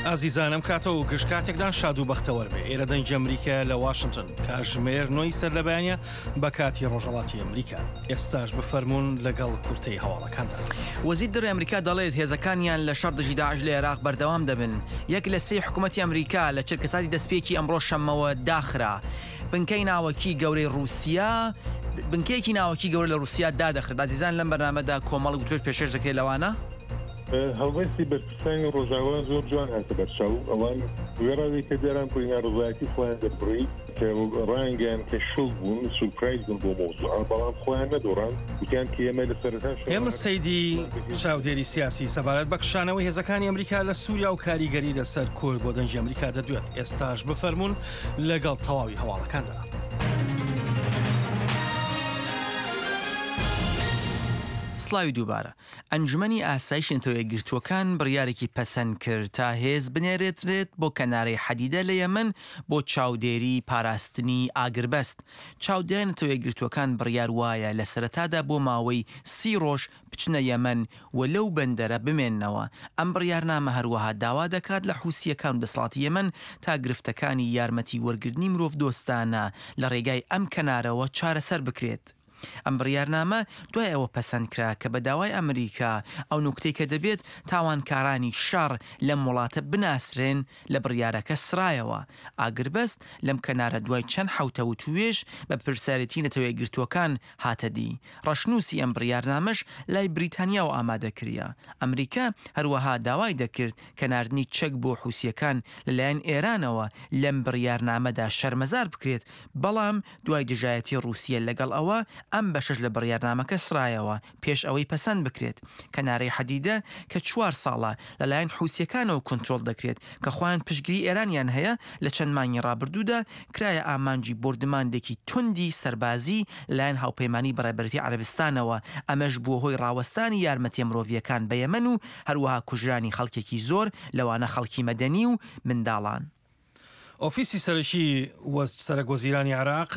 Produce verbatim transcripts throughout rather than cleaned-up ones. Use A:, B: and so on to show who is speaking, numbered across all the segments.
A: ئازیزانم کاتە و گشت کاتێکدان شاد و بەختەوەر بێ. ئێرە دەنگی ئەمریکا لە واشنگتن کاتژمێر نۆی سەر لەبیانە بە کاتی ڕۆژهەڵاتی ئەمریکا. ئێستاش بفەرمونون لەگەڵ کورتەی هەواڵەکاندا.
B: وەزیر دەروی ئەمریکا دەڵێت هێزەکانیان لە شەڕ دژی داعش لە عێراق بەردەوام دەبن. یەک لە سێ حکوومەتی ئەمریکا لە چرکەساتی دەستپێکی ئەمڕۆ شەمەوە داخرا. بنکەی ناوەکی گەورەی رووسیا بنکەیەکی ناوەکی گەورە لە رووسیا دادەخرێت. ئازیزان لەم بەرنامەدا کۆمەڵ گوتوێت پێشێش دەکرێت لەوانە
C: هەڵوەستی بەرپرسانی ڕۆژاوە زۆر جوان هاتە بەرچاو ئەوان وێڕاوی کە دیاران پڕینا ڕزایەتی خۆیان دەبڕی کە ڕانگەیان کە شڵ بوون سورپرایز بوون بۆ مۆزوع بەڵام خۆیان نەدۆڕان وتیان کە ئێمە لە سەرەتا
A: ئێمە سەیدی چاودێری سیاسی سەبارەت بە کشانەوەی هێزەکانی ئەمریکا لە سووریا و کاریگەری لەسەر کۆر بۆ دەنگی ئەمریکا دەدوێت. ئێستاش بفەرمونون لەگەڵ تەواوی هەواڵەکاندا.
B: سڵاوی دووبارە. ئەنجومەنی ئاسایشی نەتەوەیە گرتووەکان بڕیارێکی پەسەند کرد تا هێز بنێرێترێت بۆ کەنارەی حەدیدە لە یەمەن بۆ چاودێری پاراستنی ئاگربەست. چاودێری نەتەوەیە گرتووەکان بڕیار وایە لە سەرەتادا بۆ ماوەی سی ڕۆژ بچنە یەمەن و لەو بەندەرە بمێننەوە. ئەم بڕیارنامە هەروەها داوا دەکات لە حوسیەکان و دەسەڵاتی یەمەن تا گرفتەکانی یارمەتی وەرگرتنی مرۆڤ دۆستانە لە ڕێگای ئەم کەنارەوە چارەسەر بکرێت. ئەم بڕیارنامە دوای ئەوە پەسەندکرا کە بە داوای ئەمریکا ئەو نوکتەی کە دەبێت تاوانکارانی شەڕ لەم وڵاتە بناسرێن لە بڕیارەکە سرایەوە. ئاگربەست لەم کەنارە دوای چەند حوتە و توێژ بە پرسیارەتی نەتەوەیە گرتووەکان هاتەدی. ڕەشنووسی ئەم بڕیارنامەش لای بریتانیا و ئامادەکریا. ئەمریکا هەروەها داوای دەکرد کەناردنی چەک بۆ حوسیەکان لەلایەن ئێرانەوە لەم بڕیارنامەدا شەرمەزار بکرێت، بەڵام دوای دژایەتی رووسیە لەگەڵ ئەوە ئەم بەشش لە بڕیارنامەکە سرایەوە پێش ئەوەی پەسەند بکرێت. کەنارەی حەدیدە کە چوار ساڵە لەلایەن حوسیەکانەوە کۆنترۆل دەکرێت کە خۆیان پشتگیری ئێرانیان هەیە، لە چەند مانگی ڕابردوودا کرایە ئامانجی بردماندێکی توندی سەربازی لەلایەن هاوپەیمانی بەڕێبەرەتی عەرەبستانەوە. ئەمەش بووە هۆی ڕاوەستانی یارمەتی مرۆڤیەکان بە یەمەن و هەروەها کوژرانی خەڵکێکی زۆر لەوانە خەڵکی مەدەنی و منداڵان.
A: ئۆفیسی سەرەکی سەرۆکوەزیرانی عێراق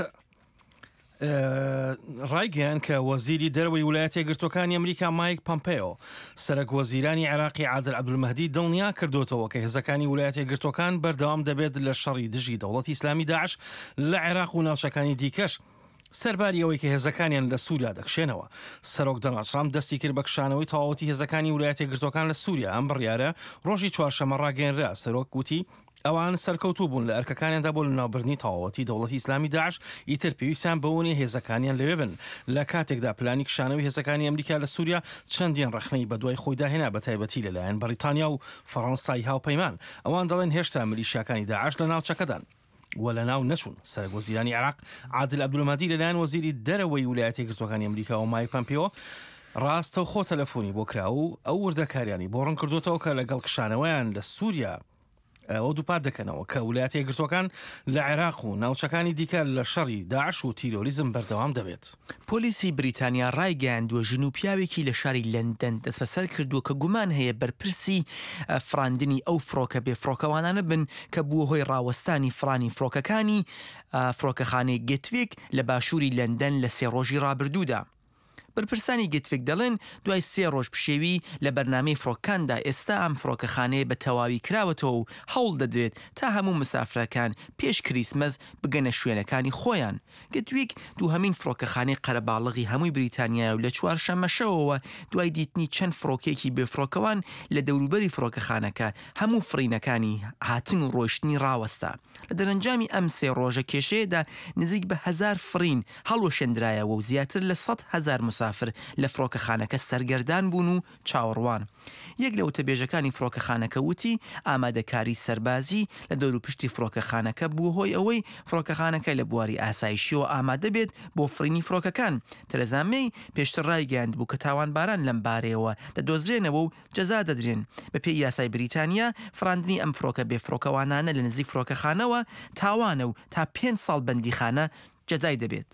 A: ڕایگەیان کە وەزیری دەرەوەی ویلایەتە یەکگرتووەکانی ئەمریکا مایک پۆمپێۆ سەرۆکوەزیرانی عێراقی عادل عەبدولمەهدی دڵنیا کردوتەوە کە هێزەکانی ویلایەتە یەکگرتووەکان بەردەوام دەبێت لە شەڕی دژی دەوڵەتی ئیسلامی داعش لە عێراق و ناوچەکانی دیکەش سەرباری ئەوەی کە هێزەکانیان لە سووریا دەکشێنەوە. سەرۆک دۆناڵد ترامپ دەستی کرد بە کشانەوەی تەواوەتی هێزەکانی ویلایەتە یەکگرتووەکان لە سووریا. ئەم بڕیارە ڕۆژی چوارشەممە ڕاگەیەنرا. سەرۆک گوتی ئەوان سەرکەوتوو بوون لە ئەرکەکانیاندا بۆ ناوبردنی تەواوەتی دەوڵەتی ئیسلامی داعش، ئیتر پێویستیان بەوەنی هێزەکانیان لەوێ بن. لە کاتێکدا پلانی کشانەوەی هێزەکانی ئەمریکا لە سووریا چەندین ڕەخنەی بە دوای خۆی داهێنا بە تایبەتی لەلایەن بەریتانیا و فەڕەنسای هاوپەیمان. ئەوان دەڵێن هێشتا میلیشیاکانی داعش لە ناوچەکەدان و لە ناو نەچوون. سەرۆکوەزیرانی عێراق عادل عەبدولمەهدی لەلایەن وەزیری دەرەوەی ویلایەتە یەکگرتووەکانی ئەمریکا و مایک پۆمپێۆ ڕاستەوخۆ تەلەفۆنی بۆ کرا و ئەو وردەکاریانی بۆ ڕوون کردوتەوە کە لەگەڵ کشانەوەیان لە سووریا ئەو دووپات دەکەنەوە کە ویلایەتە یەکگرتووەکان لە عێراق و ناوچەکانی دیکە لە شەڕی داعش و تیرۆریزم بەردەوام دەبێت.
B: پۆلیسی بریتانیا ڕایگەیاندووە ژن و پیاوێکی لە شاری لەندەن دەست بەسەر کردووە کە گومان هەیە بەرپرسی فراندنی ئەو فڕۆکە بێ فڕۆکەوانانە بن کە بووە هۆی ڕاوەستانی فرانی فڕۆکەکانی فڕۆکەخانەی گێتویک لە باشووری لەندەن لە سێ ڕۆژی ڕابردوودا. بەرپرسانی گێتفێک دەڵێن دوای سێ ڕۆژ پشێوی لە بەرنامەی فڕۆکەکاندا ئێستا ئەم فڕۆکەخانەیە بە تەواوی کراوەتەوە و هەوڵ دەدرێت تا هەموو مسافرەکان پێش کریسمەس بگەنە شوێنەکانی خۆیان. گێتویک دووهەمین فڕۆکەخانەی قەرەباڵغی هەمووی بریتانیا و لە چوارشەممەشەوەوە دوای دیتنی چەند فڕۆکێکی بێفڕۆکەوان لە دەوروبەری فڕۆکەخانەکە هەموو فڕینەکانی هاتن و ڕۆیشتنی ڕاوەستا. لە دەرەنجامی ئەم سێ ڕۆژە کێشەیەدا نزیک بە هەزار فرین هەڵوەشێندرایەوە و زیاتر لە سەد هەزار مسافر لە فڕۆکەخانەکە سەرگەردان بوون و چاوەڕوان. یەک لە وتەبێژەکانی فڕۆکەخانەکە وتی ئامادەکاری سەربازی لە دەوروپشتی فڕۆکەخانەکە بووە هۆی ئەوەی فڕۆکەخانەکە لە بواری ئاسایشیەوە ئامادە بێت بۆ فرینی فڕۆکەکان. تەرەزا مەی پێشتر ڕایگەیاند بوو کە تاوانباران لەم بارەیەوە دەدۆزرێنەوە و جەزا دەدرێن. بە پێی یاسای بریتانیا فراندنی ئەم فڕۆکە بێ فڕۆکەوانانە لە نزیک فڕۆکەخانەوە تاوانە و تا پێنج ساڵ بەندیخانە جەزای دەبێت.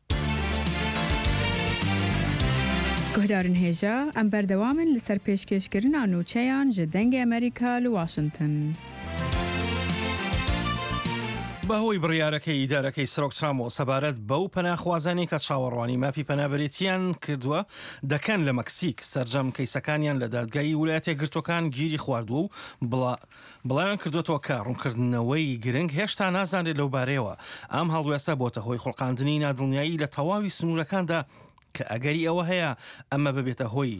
D: گهدارن هێژە ئەم بەردەوامن لەسەر پێشکەشکردنا نوچەیان ji dengê ئەمریکا li Washington.
A: بەهۆی بڕیارەکەی ئیدارەکەی سرۆکترامۆ سەبارەت بەو پەناخوازانی کە چاوەڕوانی مافی پەنابەرێتیان کردووە دەکەن لە مەکسیک سەرجەم کەیسەکانیان لە دادگایی ویلایەتە یەکگرتووەکان گیری خواردووە و بڵاویان کردوێتەوە کە ڕوونکردنەوەی گرنگ هێشتا نازانێت لەو بارەیەوە. ئەم هەڵوێستە بۆتە هۆی خوڵقاندنی نادڵنیایی لە تەواوی سنوورەکاندا کە ئەگەری ئەوە هەیە ئەمە ببێتە هۆی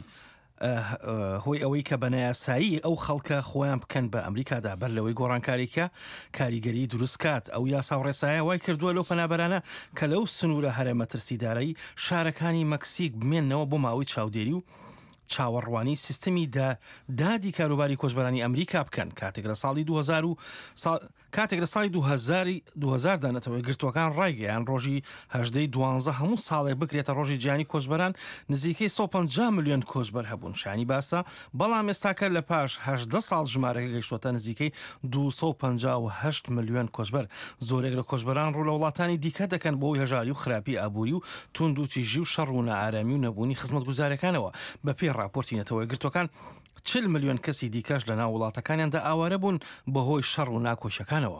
A: هۆی ئەوەی کە بەنایاسایی ئەو خەڵکە خۆیان بکەن بە ئەمریکادا بەر لەوەی گۆڕانکاریکە کاریگەری دروستکات. ئەو یاسا و ڕێسایە وای کردووە لەو پەنابەرانە کە لەو سنوورە هەرە مەترسیدارایی شارەکانی مەکسیک بمێننەوە بۆ ماوەی چاودێری و چاوەڕوانی سیستمی دادی کاروباری کۆچبەرانی ئەمریکا بکەن. کاتێک لە ساڵی کاتێک لە ساڵی دو هەزار دانێتەوەی گرتوەکان ڕایگەیان ڕۆژی هەژدەی دوانزە هەموو ساڵێک بکرێتە ڕۆژی جیهانی کۆچبەران نزیکەی سەد و پەنجا ملیۆن کۆچبەر هەبوون. شانی باسە بەڵام ئێستاکە لە پاش هەژدە ساڵ ژمارەکە گەیشتوتە نزیکەی دووسەد و پەنجا و هەشت ملیۆن کۆچبەر. زۆرێک لە کۆچبەران ڕوو لە وڵاتانی دیکە دەکەن بۆی هەژاری و خراپی ئابووری و تونند و تیژی و شەڕ و نائارامی و نەبوونی خزمەتگوزارەکانەوە. بەپێی راپۆرتی نەتەوەی گرتوەکان چل ملیۆن کەسی دیکەش لە ناو وڵاتەکانیاندا ئاوارە بوون بەهۆی شەڕ و ناکۆشەکانەوە.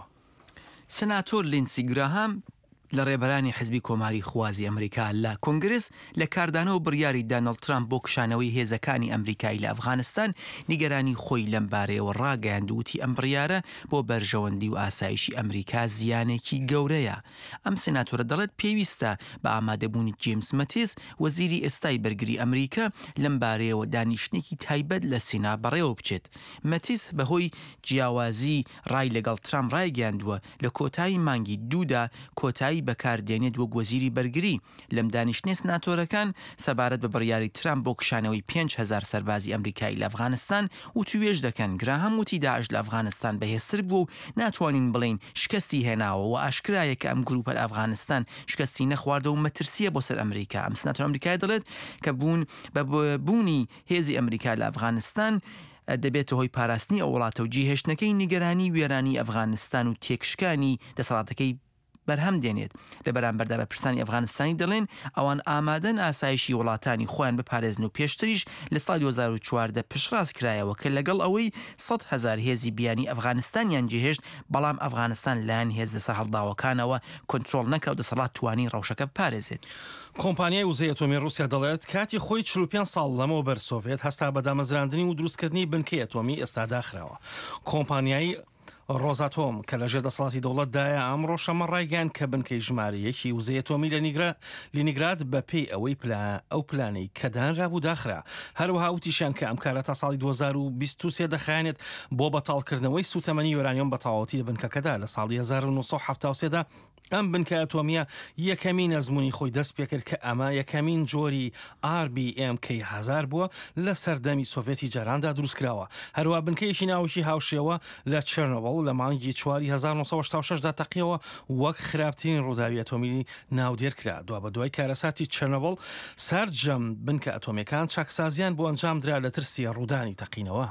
B: سناتۆر لینسی گراهام لە ڕێبەرانی حزبی کۆماری خوازی ئەمریکا لە کۆنگرس لە کاردانەوە بڕیاری دانەڵد ترامپ بۆ کشانەوەی هێزەکانی ئەمریکای لە ئەفغانستان نیگەرانی خۆی لەم بارەیەوە ڕاگەیاند وتی ئەم بڕیارە بۆ بەرژەوەندی و ئاسایشی ئەمریکا زیانێکی گەورەیە. ئەم سناتۆرە دەڵێت پێویستە بە ئامادەبوونی جیمس مەتیس وەزیری ئێستای بەرگری ئەمریکا لەم بارەیەوە دانیشتێکی تایبەت لە سینا بەڕێوە بچێت. مەتیس بەهۆی جیاوازی ڕای لەگەڵ ترامپ ڕایگەاندووە لە کۆتایی مانگی دوودا کۆتایی بەکاردێنێت وەک وەزیری بەرگری. لەم دانیشتنێ سناتۆرەکان سەبارەت بە بڕیاری ترامپ بۆ کشانەوەی پێنج هەزار سەربازی ئەمریکایی لە ئەفغانستان و توێژ دەکەن. گراهام وتی داعش لە ئەفغانستان بەهێزتر بوو و ناتوانین بڵین شکستی هێناوە و ئاشکرایە کە ئەم گروپە لە ئەفغانستان شکستی نەخواردە و مەترسیە بۆ سەر ئەمریکا. ئەم سناتۆر ئەمریکای دەڵێت کە بوون بە بوونی هێزی ئەمریکا لە ئەفغانستان دەبێتە هۆی پاراستنی ئەو وڵاتە و جێهێشتنەکەی نیگەرانی وێرانی ئەفغانستان و تێکشکانی دەسەڵاتەکەی بەرهەم دێنێت. لە بەرامبەردا بە پرسانی ئەفغانستانی دەڵێن ئەوان ئامادەن ئاسایشی وڵاتانی خۆیان بپارێزن و پێشتریش لە ساڵی دوو هەزار و چواردە پشتڕاست کرایەوە کە لەگەڵ ئەوەی سەد هەزار هێزی بیانی ئەفغانستانیان جێهێشت بەڵام ئەفغانستان لایەن هێزە سەرهەڵداوەکانەوە کۆنترۆڵ نەکرا و دەسەڵات توانی ڕەوشەکە بپارێزێت.
A: کۆمپانیای وزەی ئەتۆمی رووسیا دەڵێت کاتی خۆی چل و پێنج ساڵ لەمەوە بەر سۆڤێت هەستا بە دامەزراندنی و دروستکردنی بنکەی ئەتۆمی ئێستا داخراوە. کۆمپانیای ڕۆزاتۆم کە لە ژێر دەسەڵاتی دەوڵەتدایە ئەمڕۆ شەمە ڕایگەیاند کە بنکەی ژمارەیەکی وزەی ئەتۆمی لە لینیگراد بە پێی ئەوەی ئەو پلانەی کە دانرابوو داخرا. هەروەها وتیشیان کە ئەم کارە تا ساڵی دوو هەزار و بیست و سێ دەخایەنێت بۆ بەتاڵکردنەوەی سوتەمەنی یۆرانیۆم بە تەواوەتی لە بنکەکەدا. لە ساڵی هەزار و نۆ سەد و حەڤتا و سێدا ئەم بنکە ئەتۆمیە یەکەمین ئەزموونی خۆی دەست پێ کرد کە ئەمە یەکەمین جۆری ئار بی ئێم کەی هەزار بووە لە سەردەمی سۆڤێتی جاراندا دروستکراوە. هەروە بنکەیەکی ناوشی هاوشێوە لە چێرنۆبڵ لە مانگی چواری هەزار و نۆ سەد و هەشتا و شەش دا تەقیەوە وەک خراپترین ڕووداوی ئەتۆمی ناودێر کرا. دوا بە دوای کارەساتی چێرنۆبڵ سەرجەم بنکە ئەتۆمیەکان چاکسازیان بۆ ئەنجام درا لە ترسی ڕوودانی تەقینەوە.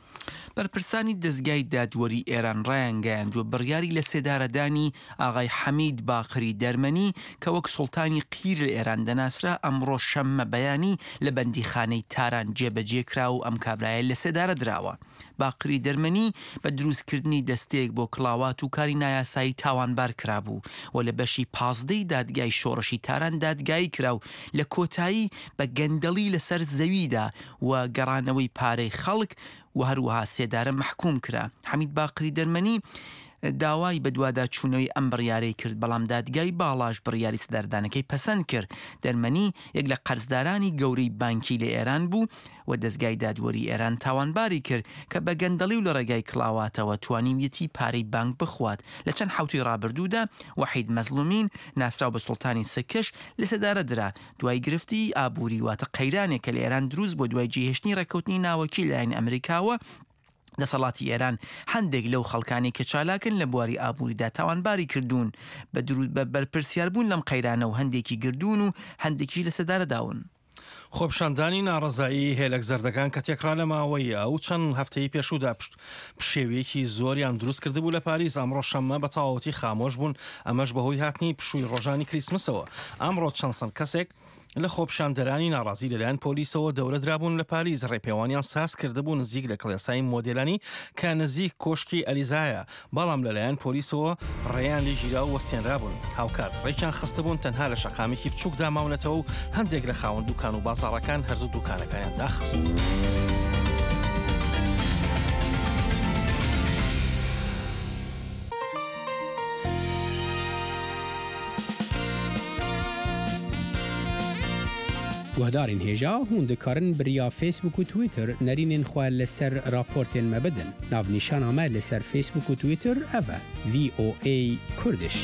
B: بەرپرسانی دەستگای دادوەری ئێران ڕایانگەیاندووە بڕیاری لە سێدارەدانی ئاغای حەمید باقری دەرمەنی کە وەک سوڵتانی قیر لە ئێران دەناسرا ئەمڕۆ شەممە بەیانی لە بەندیخانەی تاران جێبەجێ کرا و ئەم کابرایە لە سێدارە دراوە. باقری دەرمەنی بە دروستکردنی دەستێک بۆ کڵاوات و کاری نایاسایی تاوانبار کرابوو و لە بەشی پازدەی دادگای شۆڕشی تاران دادگایی کرا و لە کۆتایی بە گەندەڵی لەسەر زەویدا و گەڕانەوەی پارەی خەڵک و هەروەها سێدارە محکوم کرا. حەمید باقری دەرمەنی داوای بە دوادا چوونەوەی ئەم بڕیارەی کرد بەڵام دادگای باڵاش بڕیاری سەدارەدانەکەی پەسەند کرد. دەرمەنی یەک لە قەرزدارانی گەورەی بانکی لە ئێران بوو و دەستگای دادوەری ئێران تاوانباری کرد کە بە گەندەڵی و لە ڕێگای کڵاواتەوە توانیویەتی پارەی بانک بخوات. لە چەند حوتی ڕابردوودا وحید مەزلومین ناسراو بە سوڵتانی سەکەش لە سێدارە درا دوای گرفتی ئابووری واتە قەیرانێک کە لە ئێران دروست بۆ دوای جێهێشتنی ڕێکەوتنی ناوەکی لایەن ئەمریکاوە. دەسەڵاتی ئێران هەندێک لەو خەڵکانی کە چالاکن لە بواری ئابووریدا تاوانباری کردوون بە درود بە بەرپرسیاربوون لەم قەیرانە و هەندێکی گردوون و هەندێکی لە سەدارەداون.
A: خۆپشاندانی ناڕزایی هێلک زەردەکان کە تێکرا لە ماوەیە ئەو چەند هەفتەی پێشودا پشێوەیەکی زۆریان دروست کردبوو لە پاریس ئەمڕۆ شەممە بە تەواوەتی خامۆش بوون. ئەمەش بەهۆی هاتنی پشووی ڕۆژانی کریسمسەوە. ئەمڕۆ چەند سەد کەسێک لە خۆپشاندەرانی ناڕازی لەلایەن پۆلیسەوە دەورە درابوون لە پاریس ڕێپێوانیان ساز کردبوو نزیک لە کڵێسای مۆدێلانی کە نزیک کۆشکی ئەلیزایە، بەڵام لەلایەن پۆلیسەوە ڕێیان لێ ژیرا و وەستێنرابوون. هاوکات ڕێکیان خستبوون تەنها لە شەقامێکی بچووک داماونەتەوە و هەندێک لە خاوەن دوکان و بازاڕەکان هەرزوو دوکانەکانیان داخست.
E: گوهدارین هێژا هون دikarin biriya Facebook û Twitter nerînên xwe li ser raportên me bidin. Navnîşana me li ser Facebook û Twitter ev e V O A Kurdish.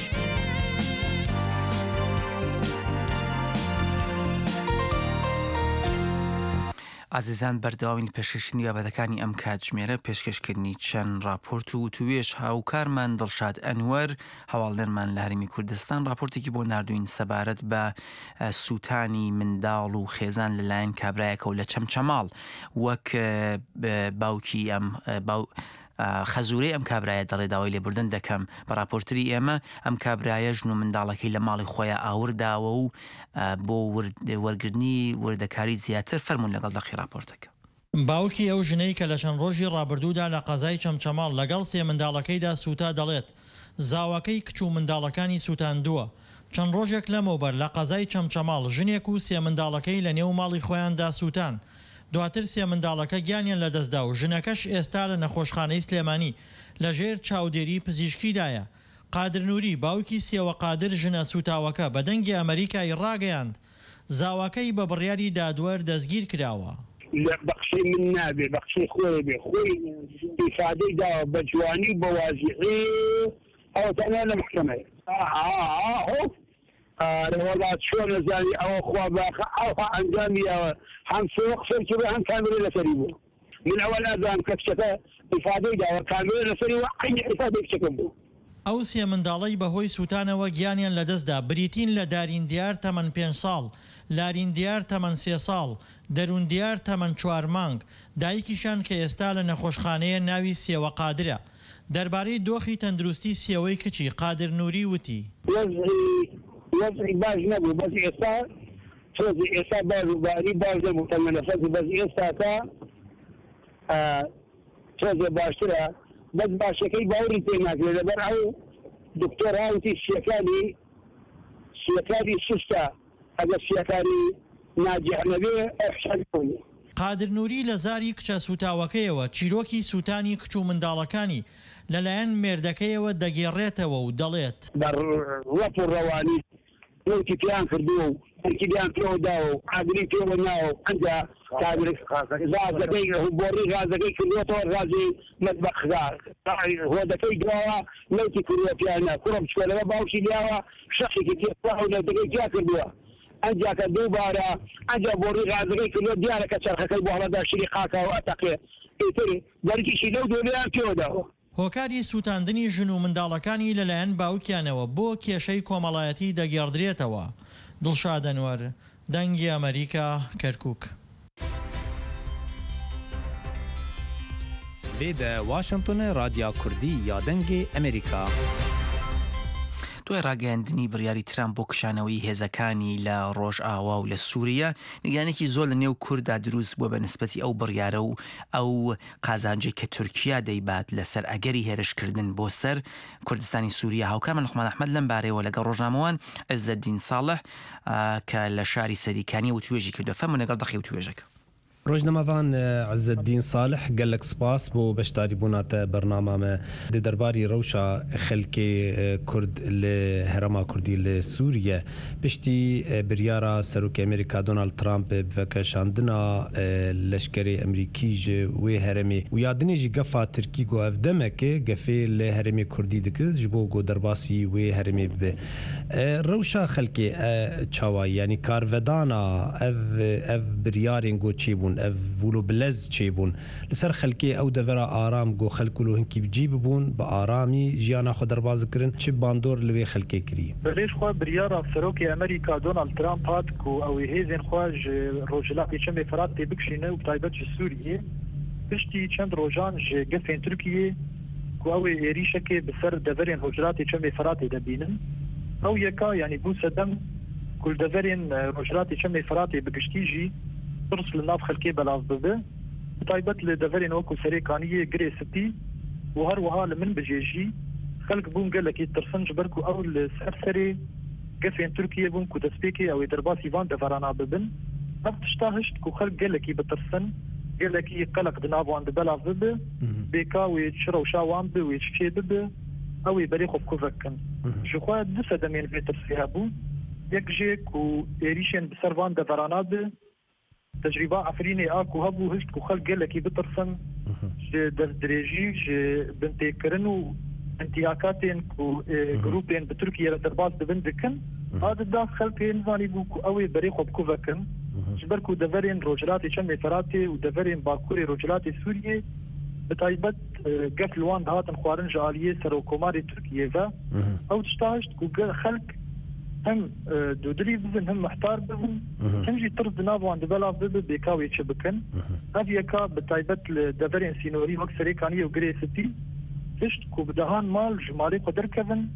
B: ئازیزان بەردەوامی پێشکەشکردنی بابەتەکانی ئەم کاتژمێرە پێشکەشکردنی چەند راپۆرت و توێش هاوکارمان دڵشاد ئەنوەر هەواڵدەرمان لە هەرێمی کوردستان راپۆرتێکی بۆ نردوین سەبارەت بە سووتانی منداڵ و خێزان لەلایەن کابرایەکە و لە چەمچەماڵ وەک باوکی ئەم باو خەزورەی ئەم کابرایە دەڵێ داوای لێبوردن دەکەم بە راپۆرتری ئێمە ئەم کابرایە ژن و منداڵەکەی لە ماڵی خۆیان ئاورداوە و بۆ وەرگرتنی وردەکاری زیاتر فەرمون لەگەڵ دەقی راپۆرتەکە.
F: باوکی ئەو ژنەی کە لە چەند ڕۆژی ڕابردوودا لە قەزای چەمچەماڵ لەگەڵ سێ منداڵەکەیدا سوتا دەڵێت زاوەکەی کچ و منداڵەکانی سوتاندووە. چەند ڕۆژێک لەمەوبەر لە قەزای چەمچەماڵ ژنێک و سێ منداڵەکەی لە نێو ماڵی خۆیاندا سووتان. دواتر سێ منداڵەکە گیانیان لەدەستدا و ژنەکەش ئێستا لە نەخۆشخانەی سلێمانی لە ژێر چاودێری پزیشکیدایە. قادر نووری باوکی سێوە قادر ژنە سوتاوەکە بە دەنگی ئەمریکای ڕاگەیاند. زاوەکەی بە بڕیاری دادوەر دەستگیر کراوە.
G: لە بەخشی من نابێ بەخشی خۆی بێ خۆی ئیفادەی داوە بە جوانی بە وازیعی ئەو تەنیا لە محکەمەیە وڵات چۆن نەزانی ئەوە خوا باخە ئەوها ئەنجامی ئەوە هەم سۆق سەرکی بە هەم کامێرە لەسەری بوو. من ئەوە نازانم کە کچەکە ئیفادەی داوە کامێرە لەسەری وە عەینی ئیفادەی کچەکەم بوو.
F: ئەو سێ منداڵەی بەهۆی سوتانەوە گیانیان لەدەستدا بریتین لە دارین دیار تەمەن پێنج ساڵ، لارین دیار تەمەن سێ ساڵ، دەروون دیار تەمەن چوار مانگ، دایکیشان کە ئێستا لە نەخۆشخانەیە ناوی سێوە قادرە. دەربارەی دۆخی تەندروستی سێوەی کچی قادر نووری وتی
G: وەزعی باش نەبوو بەس ئێستا تۆزی ئێستا بازوباری باش نەبوو تەنگە نەفەسی بەس ئێستاکە تۆزێ باشترە بەس باشەکەی باوری پێ ناکرێت لەبەر ئەو دکتۆر هاوتی شیەکانی شیەکانی سوستە ئەگەر شیەکانی ناجیح نەبێ ئەفشاری.
F: قادر نووری لە زاری کچە سوتاوەکەیەوە چیرۆکی سوتانی کچ و منداڵەکانی لەلایەن مێردەکەیەوە دەگێڕێتەوە و دەڵێت
G: ڕەپ و ڕەوانی نوتی پیان کردووە و هەرکی بیان پێوە داوە و ئاگری پێوە ناوە و ئەنجا غازەکەی بۆڕی غازەکەی کردوێتەوە غازی مەتبەخدار هۆدەکەی دواوە نوتی کردووە پیانە کوڕم چکۆلەوە باوشی لیاوە شەخێکی تێپا و نەوتەکەی تیا کردووە ئەنجا کە دووبارە ئەنجا بۆڕی غازەکەی کردووە دیارە کە چەرخەکەی بۆ هەڵەدا شری قاکاوە ئەتەقێ ئیتر دەرگیشی لەو دۆلیان پێوە داوە.
F: هۆکاری سوتاندنی ژن و منداڵەکانی لەلایەن باوکیانەوە بۆ کێشەی کۆمەڵایەتی دەگێڕدرێتەوە. دڵشاد ئەنوەر، دەنگی ئەمریکا، کەرکووک.
H: لێدە واشنگتۆنە رادیا کوردی یا دەنگی ئەمریکا.
B: دوای ڕاگەیاندنی بڕیاری ترامپ بۆ کشانەوەی هێزەکانی لە ڕۆژئاوا و لە سووریا نیگانێکی زۆر لە نێو کووردا دروست بووە بە نسبەتی ئەو بڕیارە و ئەو قازانجی کە تورکیا دەیبات لەسەر ئەگەری هێرشکردن بۆ سەر کوردستانی سووریا. هاوکارمان لوقمان ئەحمەد لەم بارەیەوە لەگەڵ ڕۆژنامەوان عەزەدین ساڵح کە لە شاری سەدیکانی و توێژی کردووە فەرموو لەگەڵ دەقی و توێژەکە.
H: ڕۆژنەمەوان عەزەدین ساڵح gelek سپاس بۆ بەشداری بووناتە بەرنامامە دە دەرباری ڕەوشە خەلکی کورد لە هەرەما کوردی لە سووریە پشتی بریارە سەرۆکی ئەمریکا دۆناڵد ترامپ بڤەکەشاندنا لەشکری ئەمریکیژ وێ هەرەمێ و یادنێژی گەفا ترکی گۆ ئەف دەمەکە گەفێ لە هەرەمێ کوردی دکرد ji بۆ گۆ دەرباسی وێ هەرەمێ ببێ ڕەوشە خەلکێ چاوایی ینی کارڤەدانا ئەv بریارên گۆ چێبوون ev vûlo bilez çêbûn li ser xelkê ew devera aram got xelk û hinkî bicî bibûn bi aramî jiyana xwe derbas dikirin çi bandor li wê xelkê kiriye.
I: Birêj xwe biryara serokê Amerîka Donald Trump hat ku ew ê hêzên xwe ji rojhilatê çemê Firat tê bikişîne û taybet ji Sûriyê piştî çend rojan ji gefên Tirkiyê ku ew ê êrîşekê bi ser deverên rojhilatê çemê Firatê de bînin ew yeka yanî bû sedem كل دفرين روجلاتي شمي فراتي بقشتيجي ترسل الناف خلقي بلاف ببه بتايبت لدفرين وكو سريكانية قري ستي وهر وها لمن بجيجي خلق بون قال لك يترسنج بركو او السرسري قفين تركيا بون كو تسبيكي او يدرباسي فان دفرانا ببن نفت اشتاهشت كو خلق قال لك بترسن قال لك يقلق دنابو عند بلاف ببه بيكا ويتشرو شاوان بي ويتشكي ببه او يبريخو بكوفكن جخوا دسا دمين في ترسيها بو يكجيك و إيريشن بسرفان دفراناد تجربة عفريني آكو هبو هشت كو خلق قلقي بطرسن جي دريجي جي بنتي كرنو انتياكاتين كو جروبين بتركيا لدرباس دبندكن هذا دا خلقي نزاني بو كو اوي بريخو بكوفكن جبركو دفرين روجلاتي شمي فراتي و دفرين باكوري روجلاتي سوريا بتايبت قفل وان دهاتن خوارن جالية سرو كوماري تركيا فا او تشتاهشت كو خلق هم دودري بزن هم محتار بزن هم جي طرد نابو عند بلاف بزن بيكاوي تشبكن هذه يكا بتايبت لدفرين سينوري وقت سريكانية وقري ستي فشت كو بدهان مال جمالي قدر كفن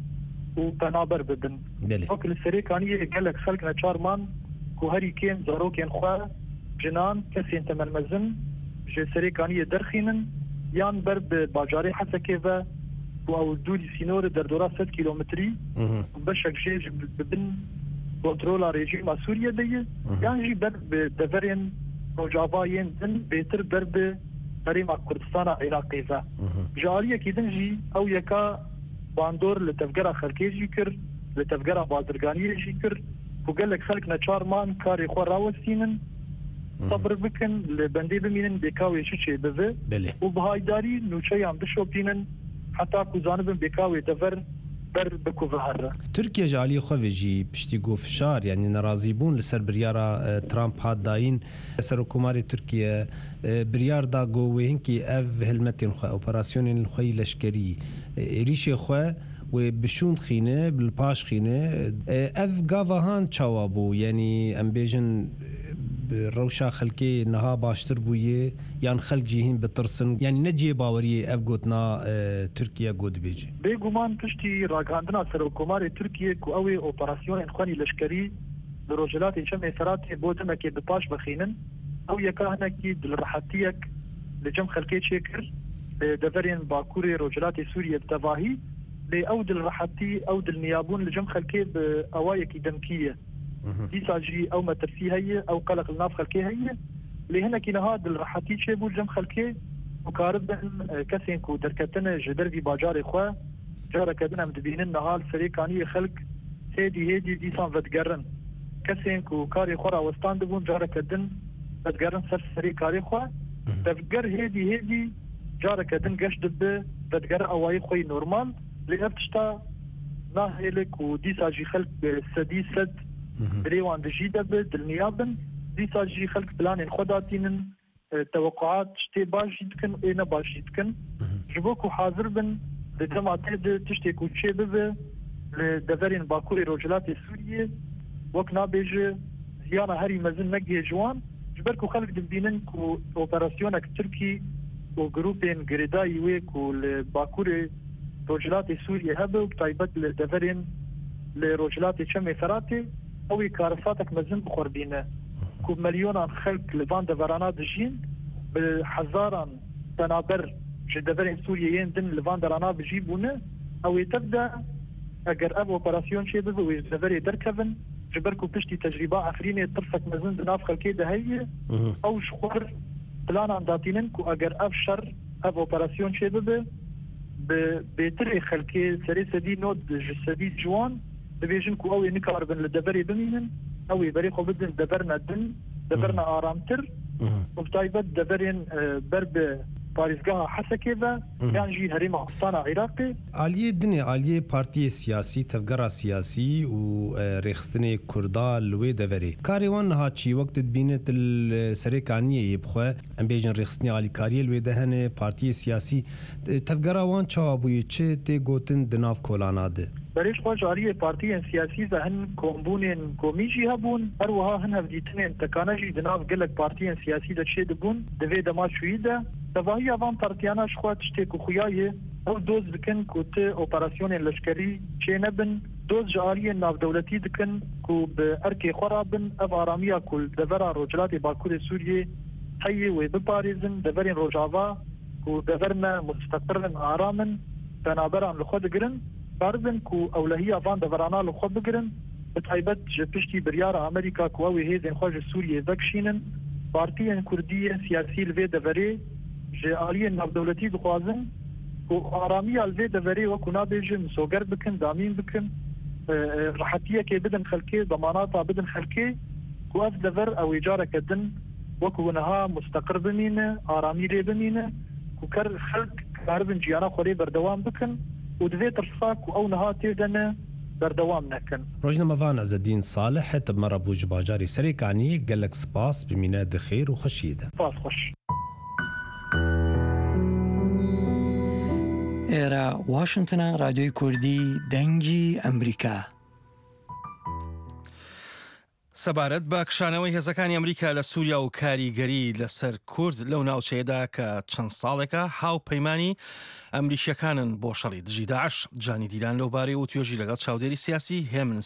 I: وبنابر ببن وقت السريكانية قالك خلقنا چارمان كو هري كين زارو كين خواه جنان كسين تمن مزن جي سريكانية درخينن يان بر باجاري حسا كيفا او دودي سينور در دورا ست كيلومتري بشك جيج ببن كنترولا ريجيم سوريا دي يعني جي بر بدفرين روجافاين دن بيتر بر بريم كردستان عراقي فا جارية كيدن جي او يكا باندور لتفقرا خلقي جي كر لتفقرا بازرگانية جي كر وقال لك خلقنا چار مان كاري خور راوستينن صبر بكن لبندي بمينن بيكاوي شي بذ وبهايداري نوچي عم بشوبينن حتى كوزانبن بيكاوي دفر بر بكو ظهر
H: تركيا جالي خوفجي بشتي جو فشار يعني نرازيبون لسر بريارا ترامب هاد داين سر حكومه تركيا بريار دا جو وينكي اف هلمتين خو اوبراسيون الخي لشكري ريشي خو وبشون خينه بالباش خينه اف غافهان تشاوابو يعني امبيجن روشا خلقي نها باشتر بويه يعني خلق جيهين بترسن يعني نجي باوريه اف قوتنا اه تركيا قود بيجي
I: بيقومان تشتي راقاندنا سر حكومه تركيا كو اوي اوبراسيون اخواني لشكري بروجلات شمي فراتي بودمك بباش بخينن او يكا هناكي دلرحتيك لجم خلقي شكر دفرين باكوري روجلات سوريا بتواهي لأو دلرحتي او دلنيابون لجم خلقي بأوايكي دمكية دي ساجي او ما ترفيه هي او قلق الناف خلقي هي اللي هنا كي نهاد الرحاتي شيبو الجم خلقي وكارب كسين كو دركتنا جدر في باجار اخوة جارة كدنا مدبينن نهال سريكاني خلق هيدي هيدي دي سان فتقرن كسين كو كاري خورا وستان دبون جارة كدن فتقرن سر سريكاري خواه تفقر هيدي هيدي جارة كدن قش دب فتقر اواي خوي نورمال اللي ابتشتا ناهيلك ودي ساجي خلق سدي سد بريوان دجيدة بالنيابن دي ساجي خلق بلان خداتين توقعات شتي باش يتكن اينا باش يتكن جبوكو حاضر بن لجماعة تشتيكو تشيبه لدفرين باكوري روجلات سوريا وكنا بيجي زيانة هاري مزن نقي جوان جبركو خلق دبينن كو اوبراسيونك تركي وجروبين قريداي ويكو لباكوري روجلات سوريا هبه وبتايبت لدفرين لروجلات شمي فراتي اوي كارفاتك مزن بخوردينه كو مليون خلق لفان دفرانات جين بحزاران تنابر جدفرين سوريا يندن لفان درانات بجيبونه او تبدا اگر اب اوبراسيون شي بده ويزفري دركفن جبركو بشتي تجربه عفرينه طرفك مزن دناف خلقي ده هي او شخور بلان عنداتينن كو اگر اب شر اب اوبراسيون شي بده بيتري خلقي سري سدي نود جسدي جوان بيجن كو او نكار بن لدفري بمينن او يبري خو بدن دبرنا دن دبرنا ارامتر وبتايبت دبرين برب باريزگاه حسكيفا يعني جي هريم عقستان عراقي
H: آلية دنيا آلية بارتي سياسي تفقرة سياسي و ريخستني كردا لوي دفري كاريوان نها چي وقت بينت السريكانية يبخوا ام بيجن ريخستني آلي كارية لوي دهن بارتي سياسي تفقرة وان چوابوي چه تي گوتن دناف كولاناده
I: بريش خواج عريه بارتيين سياسي هن كومبونين كوميجي هبون اروها هن هفديتنين تكانجي دناف قلق بارتيين سياسي دا تشي دبون دوي دما شويدا دواهي اوان بارتيانا شخوات تشتيكو خويايه او دوز بكن كوت اوبراسيون لشكري تشي نبن دۆز ji aliyên navdewletî dikin ku bi erkê xwe rabin ev aramiya ku devera Rojhilatê Bakurê Sûriyê heyê wê biparêzin deverên Rojava ku dever me musteqirin aramin penaberan li xwe digirin dibin ku ewlehiya van deverana li xwe bigirin bi taybet ji piştî biryara Amerîka ku ew ê hêzên xwe ji Sûriyê vekişînin partiyên Kurdî siyasî li vê deverê ji aliyên navdewletî dixwazin ku aramiya li vê deverê wekû nabêjin soger bikin damîn bikin rahetiyekê bidin xelkê demanata bidin xelkê ku ev dever ew ê careke din wekû niha musteqir bimîne aramî rê bimîne ku ker xelk karibin ciyana xwe rê berdewam bikin û divê tirsa ku ew niha tê de ne berdewam nekin.
H: Rojnamevan Ezzedîn Salih heta me re bû ji bajarê Serêkaniyê gelek spas bimîne di xêr û xweşiyê de.
I: Spas xweş.
J: ئێرە واشنگتنە رادیۆی کوردی دەنگی ئەمریکا.
A: سەبارەت بە کشانەوەی هێزەکانی ئەمریکا لە سووریا و کاریگەری لەسەر کورد لەو ناوچەیەدا کە چەند ساڵێکە هاوپەیمانی ئەمریکیەکانن بۆ شەڕی دژی داعش. جانی دیلان لەوبارەی و توێژی لەگەڵ چاودێری سیاسی هێمن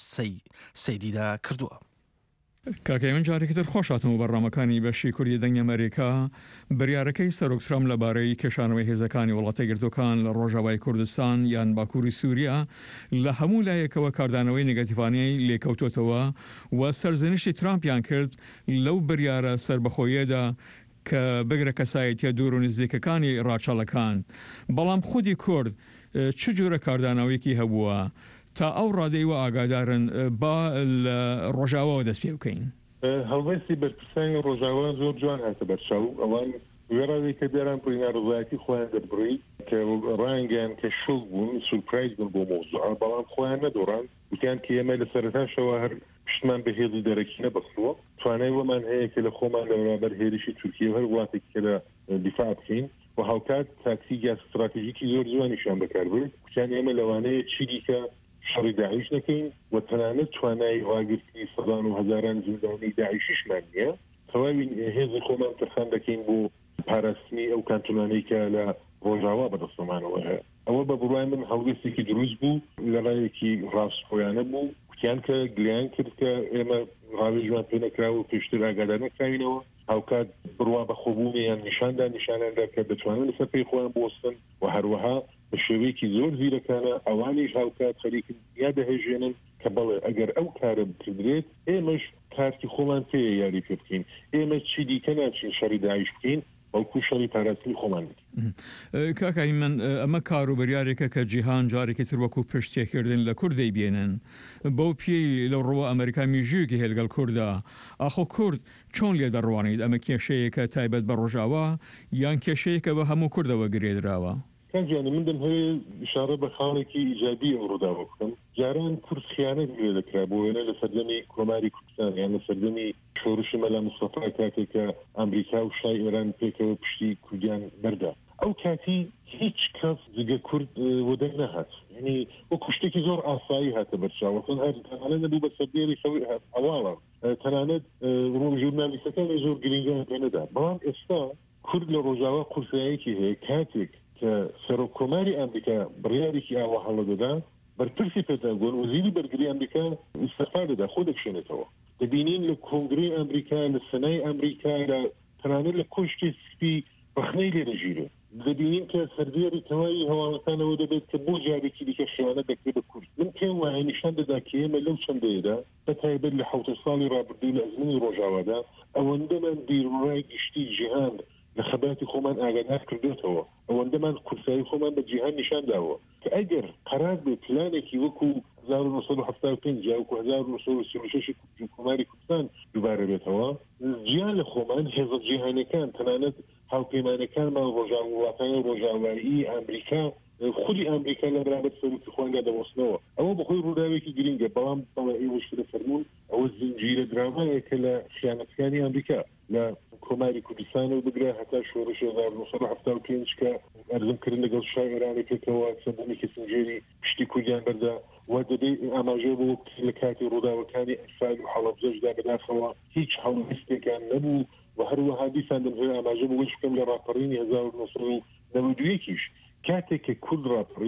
A: سەیدیدا کردووە.
K: کاکەی من جارێکتر خۆشاتم و بەڕامەکانی بەشی کوردی دەنگی ئەمریکا بڕیارەکەی سەرۆک ترامپ لەبارەی کێشانەوەی هێزەکانی وڵاتە گرتوەکان لە ڕۆژاوای کوردستان یان باکووری سووریا لە هەموو لایەکەوە کاردانەوەی نێگەتیڤانەی لێکەوتوتەوە و سەرزنشتی ترامپیان کرد لەو بڕیارە سربەخۆیەدا کە بگرە کەسایەتیە دوور و نزیکەکانی ڕاچەڵەکان. بەڵام خودی کورد چ جۆرە کاردانەوەیەکی هەبووە تا ئەو ڕادەی و ئاگادارن با لە ڕۆژاوەوە دەست پێ بکەین.
C: هەڵوێستی بەرپرسانی ڕۆژاوە زۆر جوان هاتە بەرچاو ئەوان وێڕاوی کە دیاران پڕینا ڕزایەتی خۆیان دەربڕی کە ڕانگەیان کە شڵ بوون سورپرایز بوون بۆ مۆزوع بەڵام خۆیان نەدۆڕان وتیان کە ئێمە لە سەرەتاشەوە هەر پشتمان بە هێزی دەرەکی نەبەستووە توانای وەمان هەیە کە لە خۆمان لە بەرابەر هێرشی تورکیە هەر وڵاتێک کە لە دیفاع بکەین و هاوکات تاکتیک یا استراتیژیکی زۆر جوانیشان بەکاربرد وتیان ئێمە لەوانەیە چیری کە شەڕی داعش نەکەین و تەنانەت توانای ڕاگررتی سەدان و هەزاران زیندانی داعشیشمان نییە تەواوی هێزی خۆمان ترخان دەکەین بۆ پاراستنی ئەو کانتونانەی کە لە ڕۆژاوا بەدەستەمانەوە هەیە. ئەوە بە بڕای من هەڵوێستێکی دروست بوو لە ڕایەکی ڕاستخۆیانە بوو کوتیان کە گلیان کرد کە ئێمە ڕاوێژمان پێ نەکراوە و پێشتر ئاگادار نەکراوینەوە هاوکات بڕوا بەخۆبوونیان نیشاندا نیشاناندا کە دەتوانن لەسەر پێی خۆیان بۆستن و هەروەها بە شێوەیەکی زۆر زیرەکانە ئەوانیش هاوکات خەریکن یا دەهێژێنن کە بەڵێ ئەگەر ئەو کارە بکردرێت ئێمەش کارتی خۆمان پێ یاری پێ بکەین ئێمە چی دیکە ناچین شەڕی داعش بکەین ئەوکو شەڕی پاراستنی خۆمان بکەین.
K: کاکای من ئەمە کار و بەریارێکە کە جیهان جارێکی تر وەکو پشتێکردن لە کوردەی بێنن بەو پێی لەو ڕۆوە ئەمریکا میژوویەکی هێلگەڵ کووردا ئاخۆ کورد چۆن لێ دەڕوانیت ئەمە کێشەیەکە تایبەت بە ڕۆژاوا یان کێشەیەکە بە هەموو کوردەوە گرێدراوە.
C: کانجیانی من دەم هەیە ئشارە بە خاڵێکی ئیجابی ئەو ڕووداوە بکەم جاران کورد خیانەت لێ دەکرا بۆ وێنە لە سەردەمی کۆماری کوردستان یان لە سەردەمی شۆڕشی مەلا مستەفا کاتێکە ئەمریکا و شای ئێران پێکەوە پشتی کوردیان بەردا ئەو کاتی هیچ کەس جگە کورد وەدەنگ نەهات یعنی وەکو شتێکی زۆر ئاسایی هاتە بەرچاوەکەن هەر تەنانەت نەبوو بە سەردێری ئەواڵە تەنانەت ژورنالیستەکانی زۆر گرنگیان پێ نەدا بەڵام ئێستا کورد لە ڕۆژاوا قورسایەکی هەیە کاتێک کە سەرۆکۆماری ئەمریکا بڕیارێکی ئاوا هەڵە دەدا بەرپرسی پێداگۆن وزیری بەرگری ئەمریکا ئیستەفا دەدا خۆ دەکشێنێتەوە دەبینین لە کۆنگرەی ئەمریکا لە سەنای ئەمریکا لە تەنانەت لە کۆشتی سپی بەخنەی لێ دەژیرێت دەبینین کە سەردێری تەواوی هەواڵەکانەوە دەبێت کە بۆ جارێکی دیکە خێوانە دەکرێت بە کورد من پێم وایە نیشان دەدا کە ئێمە لەو چەندەیەدا بەتایبەت لە حەوتە ساڵی ڕابردوو لە ئەزموونی ڕۆژاوادا ئەوەندەمان بیرڕای گشتی جیهان لە خەباتی خۆمان ئاگادار کردێتەوە ئەوەندەمان کورسایی خۆمان بە جیهان نیشان داوە کە ئەگەر قەرار بێت پلانێکی وەکو هەزار و نۆسەد و هەفتاد و پێنج وەکو هەزار و نۆسەد و سی و شەش کۆماری کوردستان دووبارە بێتەوە جیهان لە خۆمان هێزە جیهانەکان تەنانەت هاوپەیمانەکانمان ڕۆژاوا وڵاتانی ڕۆژاوایی ئەمریکا خودی ئەمریکا لە بەرامبەر سەرۆکی خۆیاندا دەوەستنەوە ئەوە بەخۆی ڕووداوێکی گرنگە بەڵام بەڵام ئێوەش فەرموون ئەوە زنجیرە درامایەکە لە خیانەتەکانی ئەمریکا لە کۆماری کوردستانەوە بگرە هەتا شۆڕش هەزار و نۆسەد و هەفتاد و پێنج کە ئەرزمکردن لەگەڵ شای ئێرانی پێکەوە سەردەمی کەسنجێری پشتی کوردیان بەردا و دەبێت ئاماژە بۆ لە کاتی ڕووداوەکانی ئەنفال و حەڵەبجەشدا بەداخەوە هیچ هەڵویستێکیان نەبوو و هەروەها دیسان دەمهێ ئاماژە بۆ وەش بکەم لە ڕاپەڕینی هەزار و نۆسەد و نەوە دوو یەکیش کاتێک کە کورد ڕاپەڕی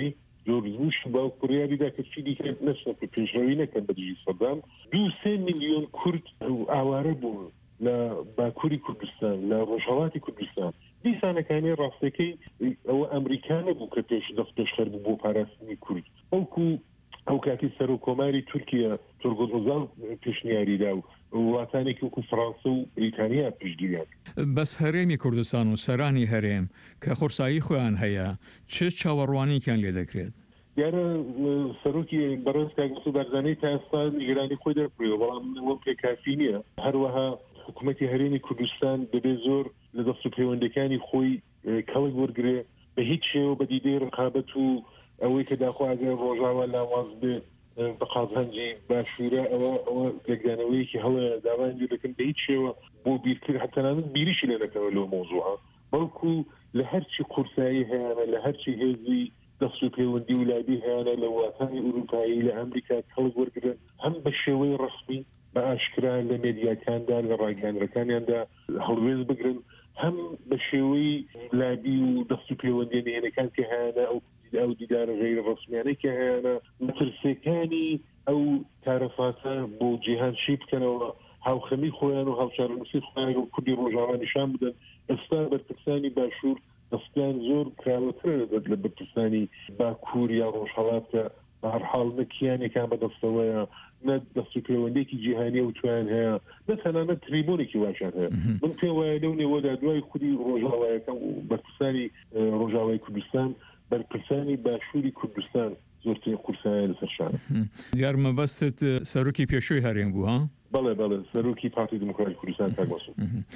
C: جۆرزبوش باوک بڕیاریدا کە چی دیکە نەچنە پێشڕەوی نەکەن بە دژی سەدام دوو سێ میلیۆن کورد ئاوارە بوون لە باکووری کوردستان لە ڕۆژهەڵاتی کوردستان دیسانەکانی ڕاستەکەی ئەوە ئەمریکانە بوو کە پێش دەست پێشخەر بوو بۆ پاراستنی کورد ئەوکو ئەو کاتی سەر و کۆماری تورکیا تۆرگۆزۆزاڵ پێشنیاریدا و وڵاتانێکی وەکو فەڕەنسا و بریتانیا پشتگیریان
K: بەس هەرێمی کوردستان و سەرانی هەرێم کە خورسایی خۆیان هەیە چ چاوەڕوانیکیان لێ دەکرێت
C: دیارە سەرۆکی بەڕێز کاگوس و بارزانەی تا ئێستا نیگەرانی خۆی دەرکڕیەوە بەڵام وەک پێ کافی نییە هەروەها حکوومەتی هەرێمی کوردستان دەبێت زۆر لە دەست و پەیوەندەکانی خۆی کەڵک وەرگێ بە هیچ شێوە بە دیدەی ڕقابەت و ئەوەی کە داخواگە ڕۆژاوا لاواز بێ بە قازانجی باشوورە ئەوە ئەوە لەگدانەوەیەکی هەڵە داوای دەکەن بە هیچ شێوە بۆ بیرکرد هەتەنانت بیریشی لێ نەکەوە لەو مۆزوعە بەڵکو لە هەرچی قورسایی هەیەە لە هەرچی هێزی دەست و پەیوەندی وڵاتی هەیەە لە وڵاتانی ئوروپایی لە ئەمریکا کەڵک وەرگرن هەم بە شێوەی ڕسمی بە ئاشکرا لە مێدیاکاندا لە ڕاگەانەکانیاندا هەڵوێز بگرن هەم بە شێوەی لابی و دەست و پەیوەندی نهێنەکان کە هەیەە ئەو ئەو دیدارە غیر ڕسمیانەی کە هەیەە مەترسیەکانی ئەو تارەفاتە بۆ جیهان شی بکەنەوە هاوخەمی خۆیان و هاوچارنووسی خۆیان و کوردی ڕۆژاوا نیشان بدەن ئێستا بەرپرسانی باشوور دەستیان زۆر کراوەترە دەبێت لە بەرپرسانی باکوور یا ڕۆژهەڵات کە بە هەرحاڵ نەکیانێکان بەدەستەوەیە نە دەست و پەیوەندێکی جیهانی و تویان هەیە نە تەنانەت تریبۆنێکی واشان هەیە من پێ وایە لەو نێوەدا دوای خودی ڕۆژاوایەکان و بەرپرسانی ڕۆژاوای کوردستان بەرپرسانی باشووری کوردستان زۆرترین قورسایە لەسەر شانە
K: دیار مەبەستت سەرۆکی پێشووی هەرێم بوو ها
C: بەڵێ بەڵێ سەرۆکی پارتی دموکراتی کوردستان کاگوسو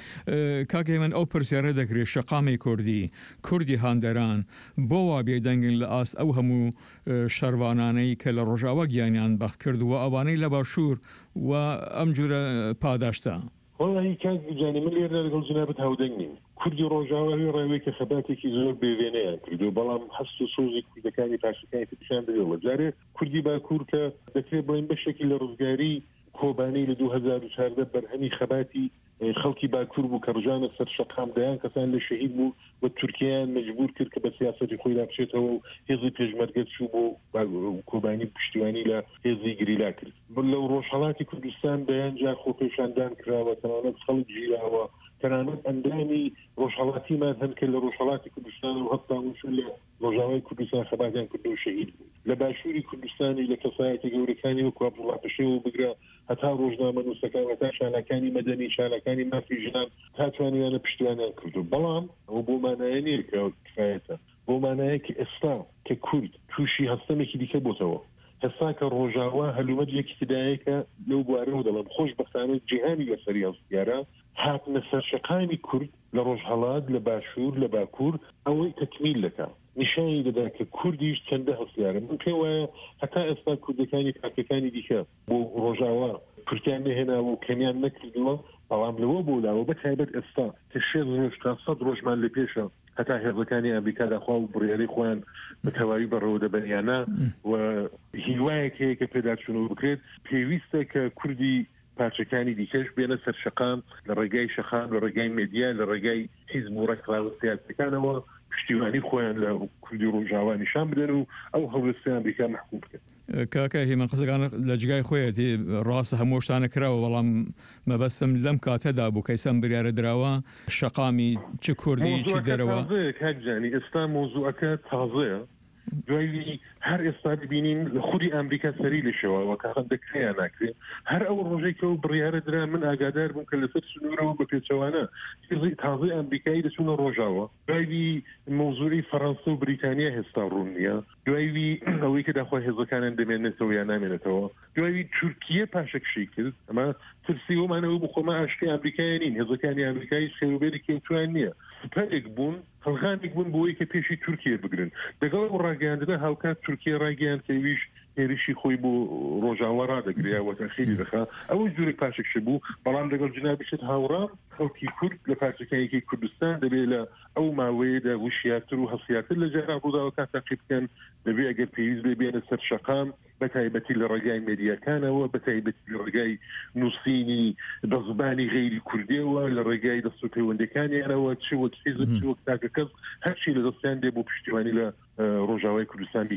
K: کاکەی من ئەو پرسیارە دەکرێت شەقامی کوردی کوردی هاندەران بۆ وا بێدەنگن لە ئاست ئەو هەموو شەروانانەی کە لە ڕۆژاوا گیانیان بەخت کردووە ئەوانەی لە باشوور و ئەم جورە پاداشتا
C: وڵی کاک بجانێ من لێرە لەگەڵ جنابەت هاودەنگ نیم کوردی ڕۆژاوای ڕێوەیەکە خەباتێکی زۆر بێوێنەیە کردو بەڵام هەست و سۆزی کوردەکانی پاشەکانی پیشان دەوێڵە جارێ کوردی باکوور کە دەکرێت بڵین بەشێکی لە ڕزگاری کۆبانەی لە دوو هەزار و چواردە بەرهەمی خەباتی خەڵکی باکوور بوو کە ڕژانە سەر شەقامدایان کەسان لە شەهید بوو و تورکیان مەجبور کرد کە بە سیاسەتی خۆی دابچێتەوە و هێزی پێشمەرگەت چوو بۆ کۆبانی پشتیوانی لە هێزی گریلا کرد لەو ڕۆژهەڵاتی کوردستان بەیان جار خۆ پێشاندان کراوە تەنانەت خەڵک گیراوە تەنانەت ئەندامی ڕۆژهەڵاتیمان هەن کە لە ڕۆژهەڵاتی کوردستان و هەفتاموچون لە ڕۆژاوای کوردستان خەباتیان کردو و شەهید بوو لە باشووری کوردستانی لە کەسایەتی گەورەکانی وەکو عەبدوڵڵا پەشێوە بگرە هەتا ڕۆژنامە نووسەکان هەتا شانەکانی مەدەنی شانەکانی مافی ژنان تا توانیانە پشتیوانیان کردو بەڵام ئەو بۆ مانایە نییە کە کفایەتە بۆ مانایە کە ئێستا کە کورد تووشی هەستەمێکی دیکە بۆتەوە هەستا کە ڕۆژاوا هەلومەرجێکی تدایەکە لەو بوارەوە دەڵم خۆش بەختانە جیهانی لەسەری هەستیارە هاتنە سەر شەقامی کورد لە ڕۆژهەڵات لە باشوور لە باکوور ئەوەی تەکمیل دەکا نیشانی دەدا کە کوردیش چەندە هەستیارە من پێ وایە هەتا ئێستا کوردەکانی پاکەکانی دیکە بۆ ڕۆژاوا کورتیان نهێناوە و کەمیان نەکردووە بەڵام لەوە بۆلاوە بە تایبەت ئێستا کە شێ ڕۆژ تا سەد ڕۆژمان لە پێشە هەتا هێزەکانی ئەمریکا داخوا و بڕیاری خۆیان بە تەواوی بەڕەوە دەبەنیانە و هیوایەک هەیە کە پێداچوونەوە بکرێت پێویستە کە کوردی پارچەکانی دیکەش بێنە سەر شەقام لە ڕێگای شەقام لە ڕێگای مێدیا لە ڕێگای حیزب و ڕێکخراوە سیاسیەکانەوە پشتیوانی خۆیان لە کوردی ڕۆژاوا نیشان بدەن و ئەو هەوڵستی ئەمریکا محکوم بکەن
K: کاکە هیمەن قسەکان لە جگای خۆیەتی ڕاستە هەموو شتانە کراوە بەڵام مەبەستم لەم کاتەدا بوو کەیسەم بریارە دراوە شەقامی چ کوردی چ دەرەوە
C: کاکجانی ئێستا مۆزوعەکە تازەیە دوایی هەر ئێستا ببینین لە خودی ئەمریکا سەری لەشەوە کە خەندەکەیان ناکرێت هەر ئەو ڕۆژێکە و بڕیارە درا من ئاگادار بووم کە لەسەر سنوورەوە بە پێچەوانە تازەی ئەمریکایی دەچونە ڕۆژاوە دوایی مۆزوعی فەڕەنسا و بریتانیا هێستا ڕوون نییە دوایی ئەوەی کە داخوا هێزەکانیان دەمێنێتەوە یان نامێنێتەوە دوایی تورکیە پاشەکشی کرد ئەمە ترسی ومانەوە بخۆمە ئاشتی ئەمریکای نین هێزەکانی ئەمریکایی خێوبێری کەوتوان نییە سوپەرێک بوون هەڵغانێک بوون بۆی کە پێشی تورکیە بگرن دەگەڵ ڕاگەاندنە هاوکات تورکیە ڕاگەیان کەویش هێرشی خۆی بۆ ڕۆژاوە ڕادەگریاوە تەخیری دەخا ئەوەی جوورێک پاشەکش بوو بەڵام دەگەڵ جنابیشت هاوڕام خەڵکی کورد لە پارچەکانێکی کوردستان دەبێت لە ئەو ماوەیەدا وشیاتر و هەسیاتر لە جێرا ڕووداوەکان تاقی بکەن دەبێت ئەگەر پێویست بێ بێنە سەر شەقام بەتایبەتی لە ڕێگای مێدیاکانەوە بەتایبەتی لە ڕێگای نووسینی بە زبانی غەیری کوردیەوە لە ڕێگای دەست و پەیوەندەکانیانەوە چ وەک حیزب چ وەک تاکە کەس هەرچی لە دەستیان دێ بۆ پشتیوانی لە ڕۆژاوای کوردستان بیکەن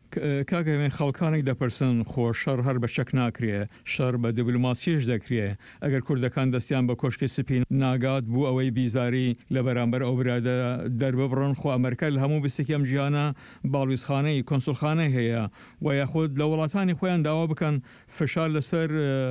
K: کاکەوێن خەڵکانێک دەپرسن خۆ شەڕ هەر بە شەک ناکرێ شەڕ بە دیبلۆماسیش دەکرێ ئەگەر کوردەکان دەستیان بە کۆشکی سپین ناگات بوو ئەوەی بیزاری لە بەرامبەر ئەو برادە دەرببڕن خۆ ئەمریکا لە هەموو بستێکی ئەم ژیانە باڵویزخانەی کۆنسولخانەی هەیە و یاخود لە وڵاتانی خۆیان داوا بکەن فشار لەسەر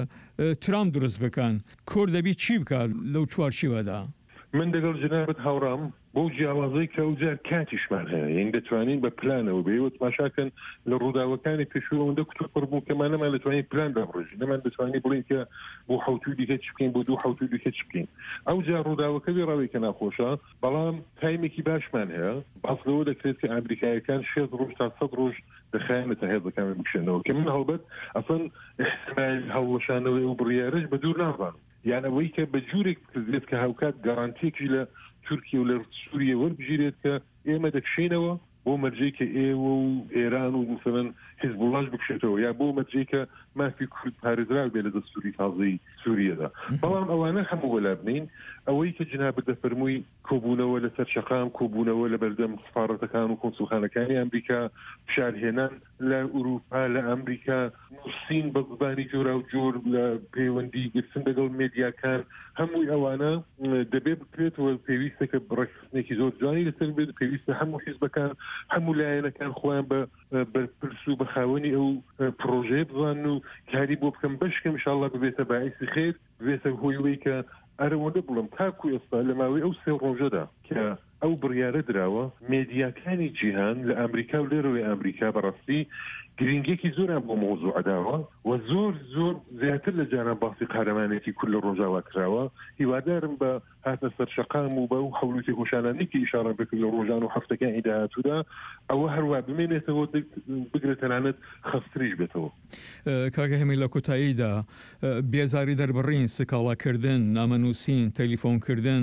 K: ترامپ دروست بکەن کورد دەبی چی بکات لەو چوارچیوەدا
C: من دەگەڵ جنابەت هاوڕام بۆ جیاوازەی کە ئەوجار کاتیشمان هەیە یعنی دەتوانین بە پلانەوە بێوت ماشاکەن لە ڕووداوەکانی پێشوو ئەوەندە کتوپڕ بوو کەمان نەمان دەتوانین پلان دەڕۆژی نەمان دەتوانین بڵین کە بۆ حوتوی دیکە چ بکەین بۆ دوو حوتوی دیکە چ بکەین ئەوجار ڕووداوەکە ڕاوی کە ناخۆشە بەڵام تایمێکی باشمان هەیە باس لەوە دەکرێت کە ئەمریکایەکان شێت ڕۆژ تا سەد ڕۆژ دەخایەنێتە هێزەکان بکشێنەوە کە من هەڵبەت ئەسڵ احتمال هەڵوەشانەوەی ئەو بڕیارەش بە دوور نازانم یان ئەوەی کە بە جوورێک بکرێت کە هاوکات گەڕانتێکی لە تورکیا و لە سووریە وەربژێت کە ئێمە دەکشێنەوە بۆ مەرجەی کە ئێوە و ئێران و مثلەن حیزبوڵاش بکشێتەوە یا بۆ مەرجەی کە مافی کورد پارێزراو بێ لە دەستوری تازەی سووریەدا بەڵام ئەوانە هەموو وەلا بنین ئەوەی کە جنابەت دەفەرمووی کۆبوونەوە لەسەر شەقام کۆبوونەوە لە بەردەم سفارەتەکان و کۆنسولخانەکانی ئەمریکا فشارهێنان لە ئوروپا لە ئەمریکا نووسین بە زبانی جۆرا و جۆر لە پەیوەندی گرتن لەگەڵ مێدیاکان هەمووی ئەوانە دەبێ بکرێتەوە پێویستە کە ڕێکخستنێکی زۆر جوانی لەسەر بێت پێویستە هەموو حیزبەکان هەموو لایەنەکان خۆیان بە بەرپرس و بە خاوەنی ئەو پرۆژەیە بزانن و کاری بۆ بکەم بەشکەم ئینشاءالله ببێتە باعیسی خێر ببێتە هۆیەوەی کە ئەرەوەندە بڵم تاکو ئێستا لە ماوەی ئەو سێ ڕۆژەدا کە ئەو بڕیارە دراوە مێدیاکانی جیهان لە ئەمریکا و لێرەوەی ئەمریکا بەڕاستی گرنگێکی زۆران بۆ مۆزوع داوە و زۆر زۆر زیاتر لە جاران باسی قارەمانێکی کول لە ڕۆژاوا کراوە هیوادارم بە هاتە سەر شەقام و بە و حەولوتی گۆشانانێکی ئیشارە بکرد لە ڕۆژان و هەفتەکانی داهاتوودا ئەوە هەروە بمێنێتەوە بگرێت تەنانەت خەستریش بێتەوە
K: کاکە هەمی لە کۆتاییدا بێزاری دەربڕین سکاڵاکردن نامەنووسین تەلیفۆنکردن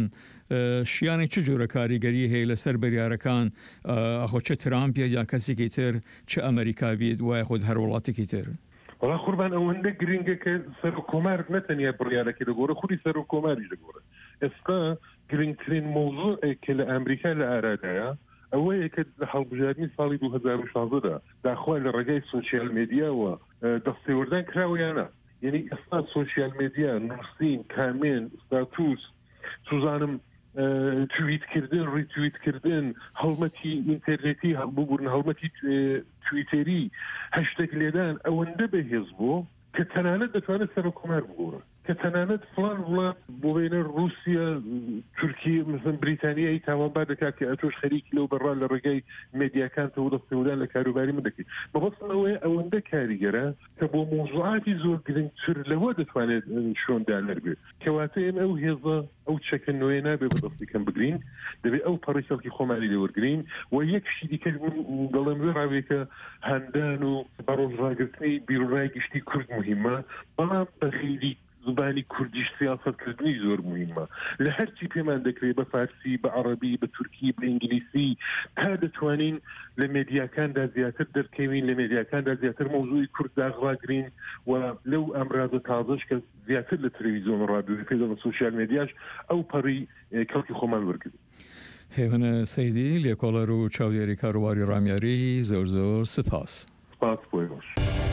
K: شیانی چ جۆرە کاریگەری هەیە لەسەر بەریارەکان ئەخۆ چه ترامپە یا کەسێکی تر چه ئەمریکا بیت وایە خۆت هەر وڵاتێکی تر
C: وڵا قوربان ئەوەندە گرنگە کە سەر و کۆمار نەتەنیا بڕیارەکە دەگۆڕە خوری سەر و کۆماریش دەگۆڕە ئێستا گرنگترین مۆزوع کە لە ئەمریکا لە ئارادایە ئەوەیە کە لە هەڵبژاردننی ساڵی دوو هەزار و شازدەدا داخوا لە ڕێگای سۆسیال مێدیاوە دەستێوەردان کراوەیانە یعنی ئێستا سۆسیال مێدیا نووسین کامێن ستاتوس سوزانم تویتکردن ڕیتویتکردن هەڵمەتی ئینتەرنێتی ببوورن هەڵمەتی تویتەری هەشتێک لێدان ئەوەندە بەهێز بوو کە تەنانەت دەتوانێت سەر و کۆمار بگۆڕە کە تەنانەت فڵان وڵات بۆ بینە رووسیا تورکی مثلا بریتانیایی تاوانبار دەکات کە ئەتۆش خەریکی لەو بەڕا لە ڕێگەی مێدیاکانتەوە دەستێوەدان لە کاروباری من دەکەیت بەبەستم ئەوەیە ئەوەندە کاریگەرە کە بۆ مۆزوعاتی زۆر گرنگتر لەوە دەتوانێت شۆندانەر بێت کەواتە ئێمە ئەو هێزە ئەو چەکەنەوەی نابێ بەدەستی کەم بگرین دەبێت ئەو پەڕی خەڵکی خۆمانی لێوەرگرین و یەکشی دیکەش دەڵێم وێ ڕاوێکە هەندان و بەڕۆژڕاگرتنی بیرڕای گشتی کورد مهمە بەڵام بەخیلی زبانی کوردیش سیاستکردنی زۆر مهمە لە هەرچی پێمان دەکرێت بە فارسی بە عەرەبی بە تورکی بە ئینگلیسی تا دەتوانین لە مێدیاکاندا زیاتر دەرکەوین لە مێدیاکاندا زیاتر مۆزوعی کورد داغڕاگرین و لەو ئەمراضە تازەش کە زیاتر لە تەلەڤیزیۆن و ڕادیۆ پێ دەڵێن سۆشیال مێدیاش ئەو پەڕی کەڵکی خۆمان وەرگرت
K: هێمنە سەیدی لێکۆڵەر و چاودێری کاروباری ڕامیاری زۆر زۆر سپاس
C: سپاس بۆی باش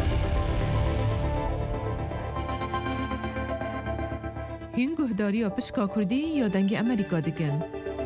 L: هین گهداری یا پشکا کردی یا دنگ امریکا دکن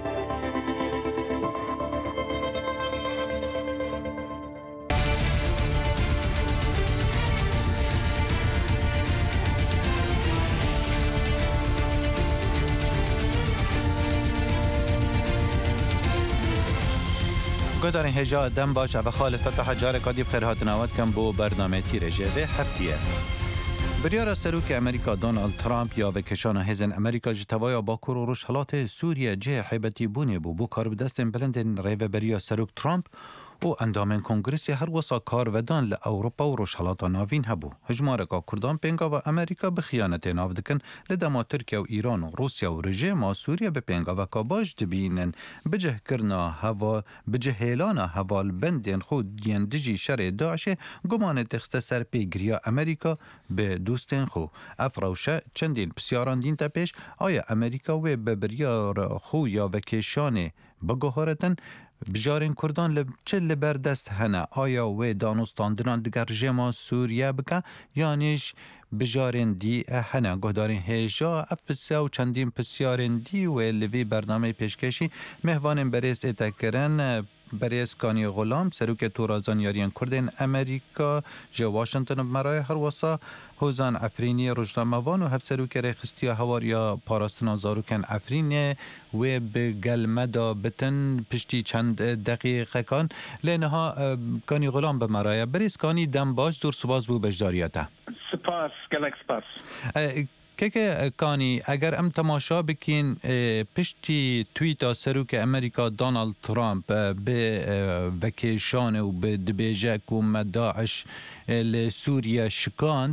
M: گودارین هجا دم باش و خالفت حجار کادی بخیرهات نوات کم بو برنامه تیرجه به هفتیه بریار سروک امریکا دونالد ترامپ یا وکشان هزن امریکا جتوایا باکور و روشحلات سوریه جه حیبتی بونه بو بو کار بدستن بلندن ریو بریا سروک ترامپ و اندامن کنگرسی هر وسا کار ودان لأوروپا و روشحلات ناوین هبو هجمارکا کردان پینگا و امریکا بخیانت ناو دکن لدما ترکیه و ایران و روسیا و رژیم سوریه به پینگا و کاباش دبینن بجه کرنا هوا بجه هیلانا هوال بندین خود دین دجی شر داعش گمان تخست سر پیگریا امریکا به دوستین خو افروشه چندین پسیاران دین تپیش آیا امریکا و به بریار خو یا وکشانه بگوهارتن بجارین کردان لب چه لبردست هنه آیا و دانستاندنان دگر جما سوریه بکه یانیش بجارین دی هنه گهدارین هیجا افسیا و چندین پسیارین دی و لوی برنامه پیشکشی مهوان بریست اتکرن بریست کانی غلام سروک تورازان یاریان کردین امریکا جه واشنطن مرای هر وصا هوزان افرینی رجناموان و هفت سروک ریخستی هواریا پاراستنا زاروکن افرینی و به گلمدا بتن پشتی چند دقیقه کان لینها کانی غلام به مرای بریست کانی دم باش دور سباز بو بجداریاته
N: سپاس گلک سپاس
M: که که کانی اگر ام تماشا بکین پشتی تویتا سروک امریکا دونالد ترامپ به وکیشان و به دبیجک و مداعش لسوریا شکاند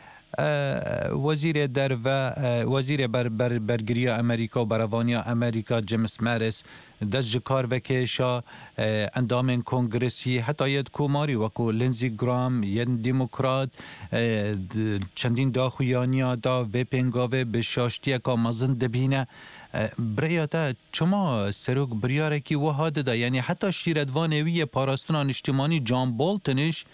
M: وزیر در و وزیر بر بر برگریا امریکا و بروانیا امریکا جیمز ماریس دست جکار وکیشا اندام کنگرسی حتی ید کوماری وکو لینزی گرام ید دیموکرات چندین داخویانیا دا و پنگاوه به شاشتی که مزن دبینه بریاتا چما سروک بریاره کی وحاده دا یعنی حتی شیردوانوی پاراستنان اجتماعی جان بولتنش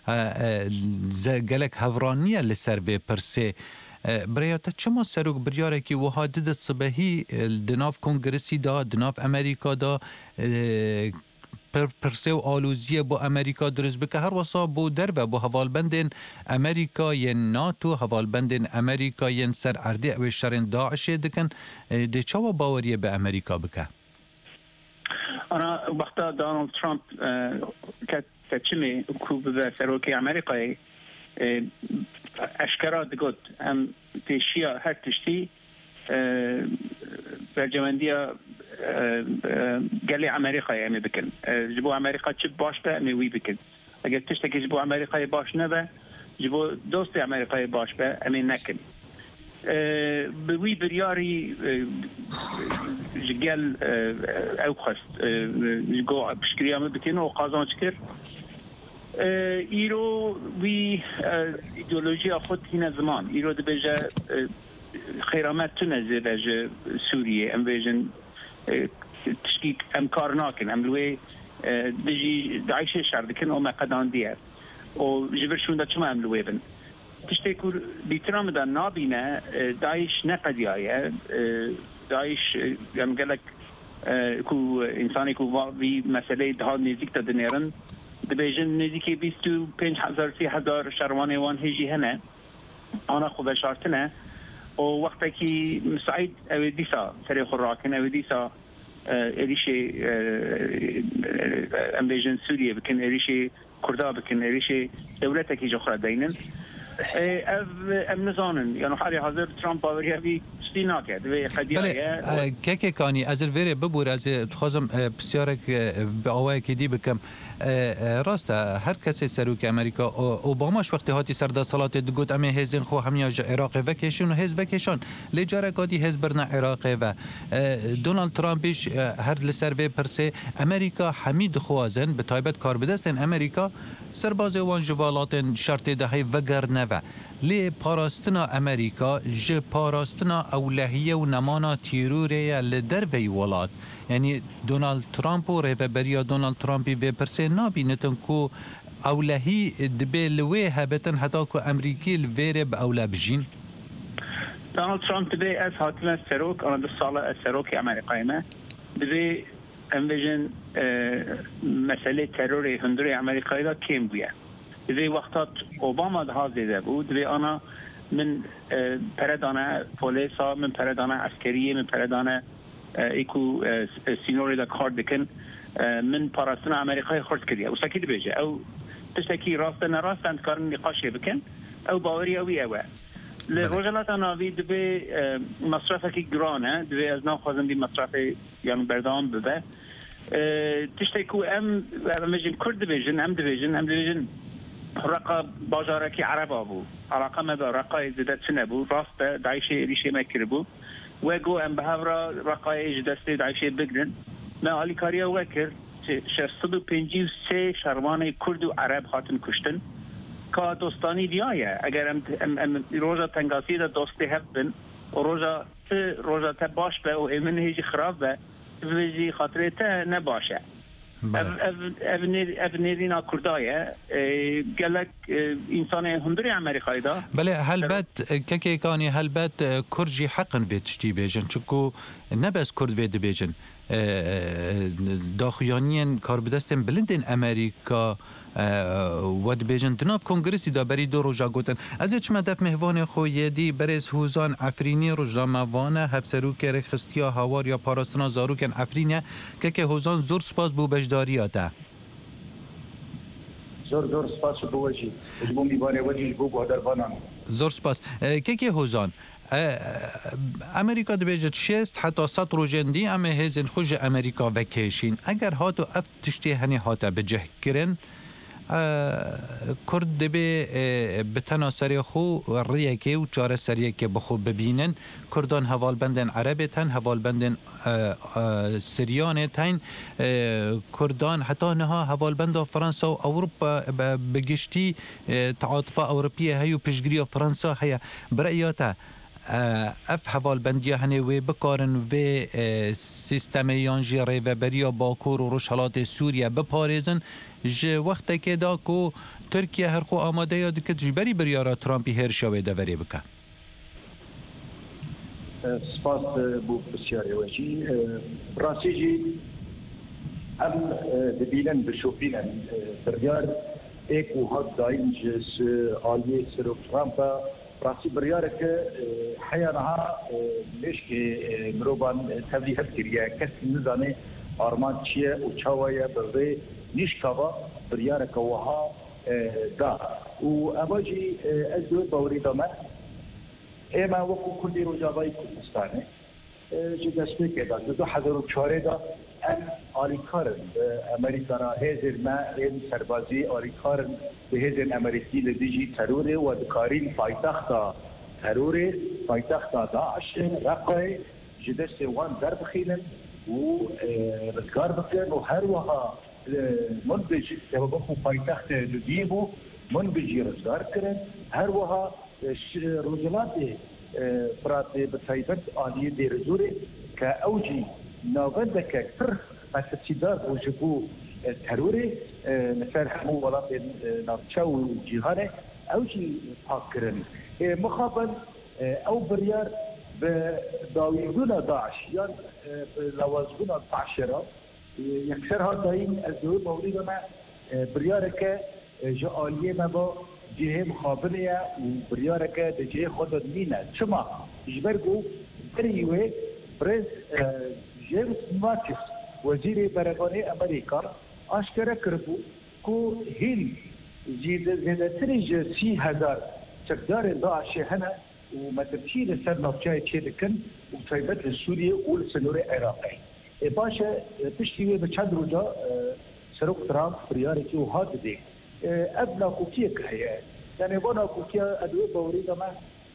M: گلک هفرانیه لسر و پرسه بریاتا چما سروک بریاره کی وحاده دا صبحی دناف کنگرسی دا دناف امریکا دا پر پرسه و آلوزیه با امریکا درست بکه هر وصا بو در و بو حوالبندین امریکا ین ناتو حوالبندین امریکا ین سر عرده و شرین داعشه دکن ده چاوا باوریه به امریکا بکه؟
N: انا وقتا دونالد ترامپ که تچمی کوب به سروکی امریکایی اشکرا دگود هم پیشیا هر تشتی برجمندیا قال لي امريكا امي بكن جبوا امريكا تشب باش به امي وي بكن اگر تشتكي جبوا امريكا باش نبه جبوا دوستي امريكا باش به امي نكن بوي برياري جقال او خست جو بشكريا امي بكن وقازان شكر ايرو وي ايديولوژيا خود هنا زمان ايرو دبجه خيرامات تنزل بجه سوريا ام بيجن تشكيك ام كارناكن ام لوي دجي داعش شهر دكن او ما قدان ديار او جبر شون دا چما ام لوي بن تشتكو بيترام دا نابينا داعش نقديايه داعش ام قالك كو انساني كو في مساله ده نزيك تا دنيرن دبيجن نزيكي بیست و پنج هزار سی هزار شروانه وان هجي هنا انا خو بشارتنا و وقتی که مساعد اودیسا سری خوراکن اودیسا اریشه امبیجن سوریه بکن اریشه کردا بکن اریشه دولت کی جخرا دینن ام نزانن یعنی حالی حاضر ترامپ باوری همی ستی ناکد و قدیه
M: که که کانی از الویره ببور از تخوازم بسیارک به آوه که دی بکم راست هر کسی سروک امریکا اوباماش وقتی هاتی سرده سالات دگوت امی هزین خو همیا عراق وکیشون و هز وکیشون لیجاره کادی هز برنا عراق و دونالد ترامپیش هر لسر و پرسه امریکا حمید خوازن به تایبت کار بدستن امریکا سرباز وان جوالات شرط دهی وگر نوه لی پاراستنا امریکا ج پاراستنا اولهیه و نمانا تیروره لدر وی ولاد یعنی دونالد ترامپ و ریوبریا دونالد ترامپی و پرسه نابینتن کو اولهی دبی لوی هبتن حتی که امریکی لویره به اوله بجین
N: دونالد ترامپ دبی از حاکم سروک انا دو ساله سروک امریکایی ما دبی امویژن مسئله ترور هندوری امریکایی دا کم بویه دبی وقتات اوباما ده زیده بود دبی آنا من پردانه پولیسا من پردانه عسکریه من پردانه ایکو سینوری دا کار دکن من پاراستن امریکای خورد کردیه او ساکی دبیجه او تشتکی راست نراست اند کارن نقاشه بکن او باوری اوی اوه لروجلات ناوی دبی مصرفه که گرانه دبی از ناو خوازم دی مصرفه یعنی بردام ببه تشتکو ام مجن کرد دبیجن ام دبیجن ام دبیجن رقا باجارکی عرب آبو علاقه ما با رقای زدت سنه بو راست دایشه ریشه مکر بو و گو ام به هفرا رقای اجدسته دایشه بگرن ما آلی کاریا وکر شصد و پنجی و سه شروان کرد و عرب خاتن کشتن که دوستانی دیایه اگر ام, ام, ام روژا تنگاسی دا دوستی هفت و روژا روژا تا باش به و ایمن هیچی خراب به ویجی خاطره تا نباشه ابنيرينا كردايا قالك انسان هندري امريكاي دا
M: بله هلبت ككي كاني هلبت كرجي حقن بيتشتي بيجن چكو نبس كرد ويد بيجن داخيانين كاربدستن بلندن امريكا ود بیجن تناف کنگرسی دا بری دو روزا گوتن از اچ مدف مهوان خویدی برز هوزان افرینی روزا موانه هفسرو که رخستیا هوار یا پاراستنا زاروکن افرینه که که هوزان زور سپاس بو بجداریاته
O: زور زور سپاس بو وجی بو میباره وجی بو بادر بانان
M: زور سپاس که که هوزان امریکا دبیجت شست حتی ست روزندی اما هزین خوش امریکا وکیشین اگر هاتو افتشتی هنی هاتا بجه کرن کرد دبی بتنا سری خو ریکی و چاره سری که بخو ببینن کردان حوال بندن عربی تن حوال بندن سریان تن کردان حتی نها حوال بند فرانسا و اروپا بگشتی تعاطف اروپیه هیو پشگری فرانسا هیا برایاتا اف حوال بندی هنه و بکارن و سیستم یانجی ریوبریا باکور و روشالات سوریه بپارزن جه وقت که دا کو ترکیه هر خو آماده یاد که جبری بریارا ترامپی هر شوه دوری بکن
O: سپاس بو بسیاری وجی راستی جی ام دبیلن بشوفینن بریار ایک و حد داین جس آلیه سروک ترامپا راستی بریاره که حیانها لیش که مروبان تبلیغ کریه کسی نزانه آرمان چیه و چاویه بوی نیش کابا بریاره که وها دا و اماجی از دو باوری دامه ایما وکو کلی روجابای کردستانه جی دسته که دا دو حضر و چاره دا ام آلیکارن امریکا را هزر ما این سربازی آلیکارن به هزر امریکی لدیجی تروره و دکارین پایتخت تروره پایتخت داعش رقای جی دسته وان در بخیلن و رزگار بکن و هر وها منبج که بخو پایتخت لدیبو منبجی رزگار کرن هر وها روزلات فرات بتایبت آلیه دیرزوره که اوجی ناودك كر اساسيدات وجبو تروري مثل حمو ولا نارتشاو جيهانه او شي فاكرن مخابل او بريار بداويدونا داعش يعني لوازقونا عشرة يكسر هاتين الزوج مولدنا بريارك جاليه ما با جهه مخابليه وبريارك جهه خود مينا شما يجبرقوا بريوه برز جيمس ماتيس وزير برگانه امریکا آشکار کرد کو هیل زیاد زیادتری سی هزار چکدار داعش هنه و مدرچی لسر نفچای چه دکن و تایبت سوریه و لسنور عراقی. باشه پشتیوی به چند روزا سرک ترامپ بریاری که و هاد دی. ابنا کوکیه که هیه. یعنی بنا کوکیه ادوی باوری دم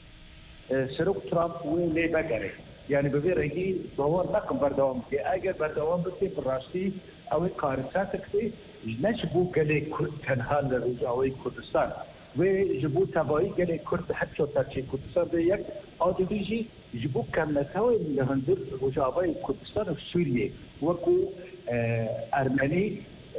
O: سرک ترامپ و لی بگره. يعني ببيرهي ظهور نقم بردوام كي اگر بردوام بكي بالراسي او كارثات كي نجبو قالي كرد تنها لرجاوي كردستان ويجبو تباي قالي كرد حتى تاتشي كردستان ديك او ديجي يجبو كاملتاوي لهندر رجاوي كردستان في سوريا وكو ارمني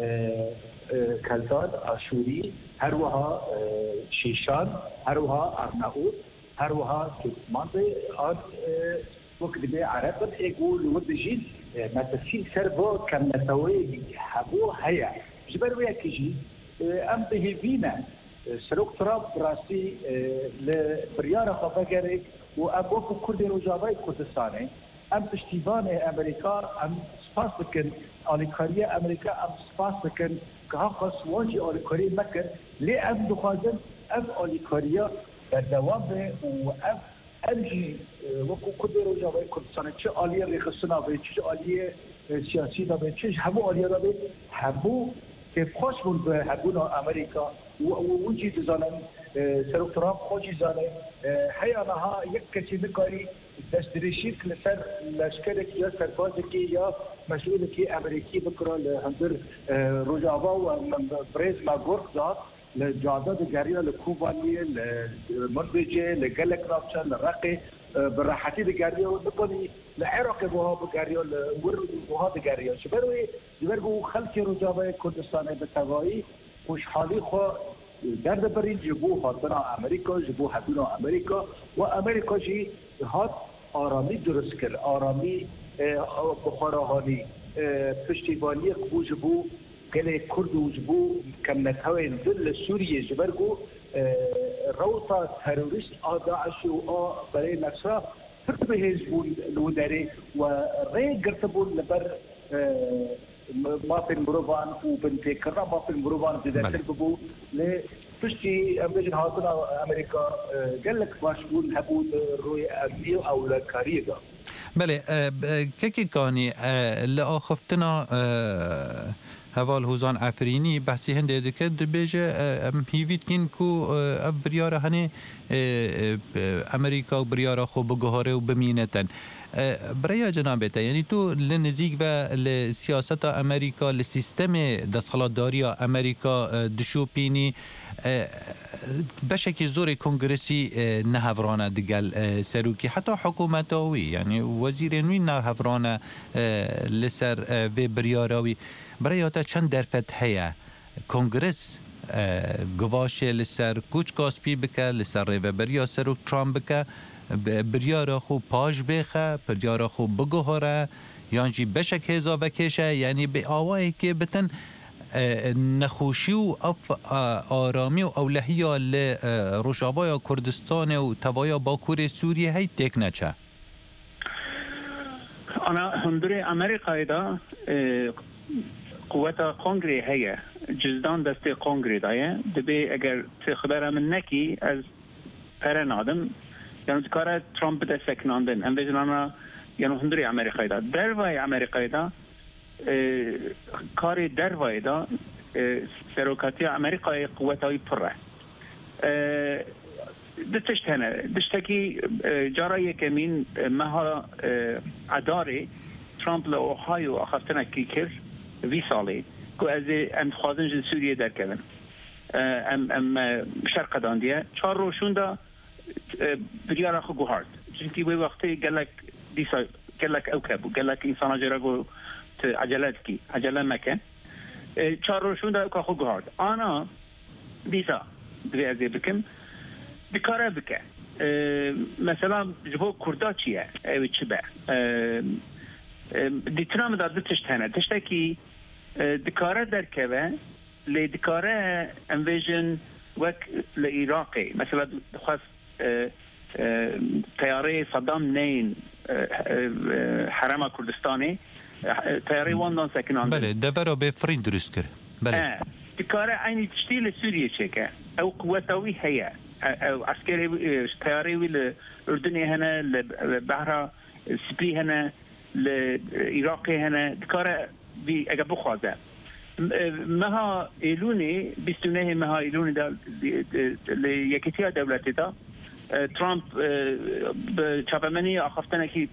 O: كالدان اشوري هروها شيشان هروها ارناؤوط هروها تركمان آن وقت به عرب يقول ودجين ما تسين سربو كم نتوي حبو هيا جبر ويا كيجي ام به فينا سروك تراب راسي لبرياره خفقري وابو كرد رجاوي كردستاني ام تشتيبان امريكا ام سپاس بكن اليكاريا امريكا ام سپاس بكن كهخص واجي اليكاري مكن لي ام دخازن ام اليكاريا بالدوام وام امجی وقتی کدی رو جوای کردستان چه عالیه رخصنا به چه عالیه سیاسی داره چه همو عالیه داره همو که خوش بود به همون امریکا و وجی دزانم سرک ترامپ خوشی زانه حیانها یک کسی نکاری دستریشی لسر لشکری یا سربازی کی یا مسئولی کی امریکی بکره لهندر رجاوا و برز ما گرد داد لجادات جاريه لكوبانيه لمنبجه لجلك رابشان للرقي بالراحتي الجاريه ونقولي العراق بوها بقاريو الورد بوها بقاريو شبروي جبرجو خلتي رجابة كردستان بالتوائي وش حالي خو درد برين جبوها طنا أمريكا جبوها دونا أمريكا وأمريكا جي هات آرامی درست کرد آرامی بخارهانی پشتیبانی قبو جبو گله کرد و جبو کمنتهای دل سوریه جبرگو روتا تروریست آداعش و آ برای نصرا فرد به حزبون لودره و ری گرتبون لبر ما بين مروان وبنتي كرا ما بين مروان زي ذاك البو ل فشتي امريكا هاتنا امريكا قال لك مشغول هبود روي امي او لكاريغا
M: بله كيكي كاني لا خفتنا هوال هوزان عفريني بحثي هنده دكت بيجه هيفيت كين كو برياره هني امريكا برياره خو بگهاره و بمينتن برای جنابته یعنی تو لنزیک و لسیاست امریکا لسیستم دستخلاتداری امریکا دشوپینی بشکی زور کنگرسی نهورانه دگل سروکی حتی حکومتاوی یعنی وزیر نوی نهورانه لسر و بریاراوی برای تا چند درفت هیا کنگرس گواش لسر کوچ کاسپی بکه لسر و بریا سروک ترامپ بکه بریارا خوب پاش بخه بریارا خوب بگهاره یعنی بشک هزا وکشه یعنی به آوایی که بتن نخوشی و آرامی و اولهی لروشاوای کردستان و توایا باکور سوریه هی تک نچه
N: انا هندوری امریکایی دا قوت کنگری هیه جزدان دسته کنگری دایه دبی اگر تخبر من نکی از پرن آدم یعنی کار ترامپ دستکناندن هم بزن آنها یعنی هندوری امریکایی دا دروای امریکایی دا کار دروای دا سروکاتی امریکای قوتای پره دشت هنه دشتکی جارای کمین مها عداره ترامپ لأوهایو آخفتنه کی کرد وی سالی که از ام خوازن جن سوریه در کردن ام ام شرق داندیه چهار روشون دا بریار خو گوهارد چونکی وی وقتی گلک دیسا گلک اوکب گلک انسان جرگو عجلت کی عجله مکه چهار روشون دا که خو گوهارد آنا دیسا دوی ازی بکم بکاره بکه مثلا جبو کردا چیه اوی چی به دیتنام دا دو تشت هنه تشتکی دکاره در که لی دکاره انویژن وک لعراقی مثلا خواست تیاره صدام نین حرم کردستانی تیاره واندان سکنان
M: بله دورا به فرین درست کرد بله
N: دکاره اینی تشتی لسوریه چکه او قوتاوی هیا او عسکری تیاره وی لأردنی هنه لبحر سپی هنه لعراقی هنه دکاره بی اگه بخوازه مها ایلونی بیستونه مها ایلونی دا یکیتیا دولتی دا ترامپ به چاپمنی آخفتنه که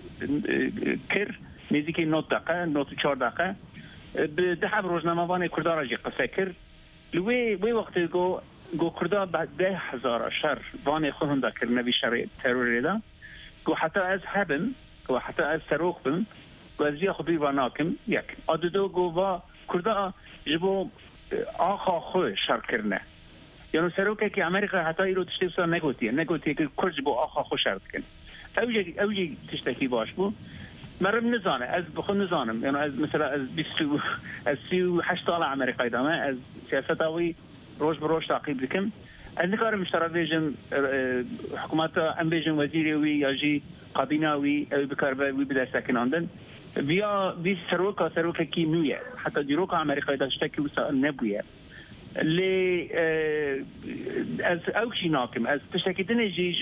N: کر نزدیکی نوت دقیقه نوت چهار دقیقه به ده روزنامه‌وان کردها را قصه کرد لوی وی وقتی گو گو کردها بعد ده هزار شر وان خودم دا کرد نوی شر تروری دا گو حتی از هبم گو حتی از سروخ بم گو از بیا خبیر و ناکم یک آدو گو و کردها جبو آخا خو شر کرنه یعنی سروکه که امریکا حتی ایرو تشتی بسا نگوتیه نگوتیه که کرد جبو آخا خو شر کن اوجی اوجی تشتکی باش بو مرم نزانه از بخون نزانم یعنی از مثلا از بیستو از سی و هشت سال امریکایی دامه از سیاست آوی روش بروش تعقیب دکم از نکار مشترک بیجم حکومت ام بیجم وزیری وی یا جی قابینا وی او بکار وی بدست کناندن بیا بی سروکا سروکا کی نویه حتی دیروکا امریکایی داشتکی وسا نبویه لی از اوشی ناکم از تشتکی دنجیج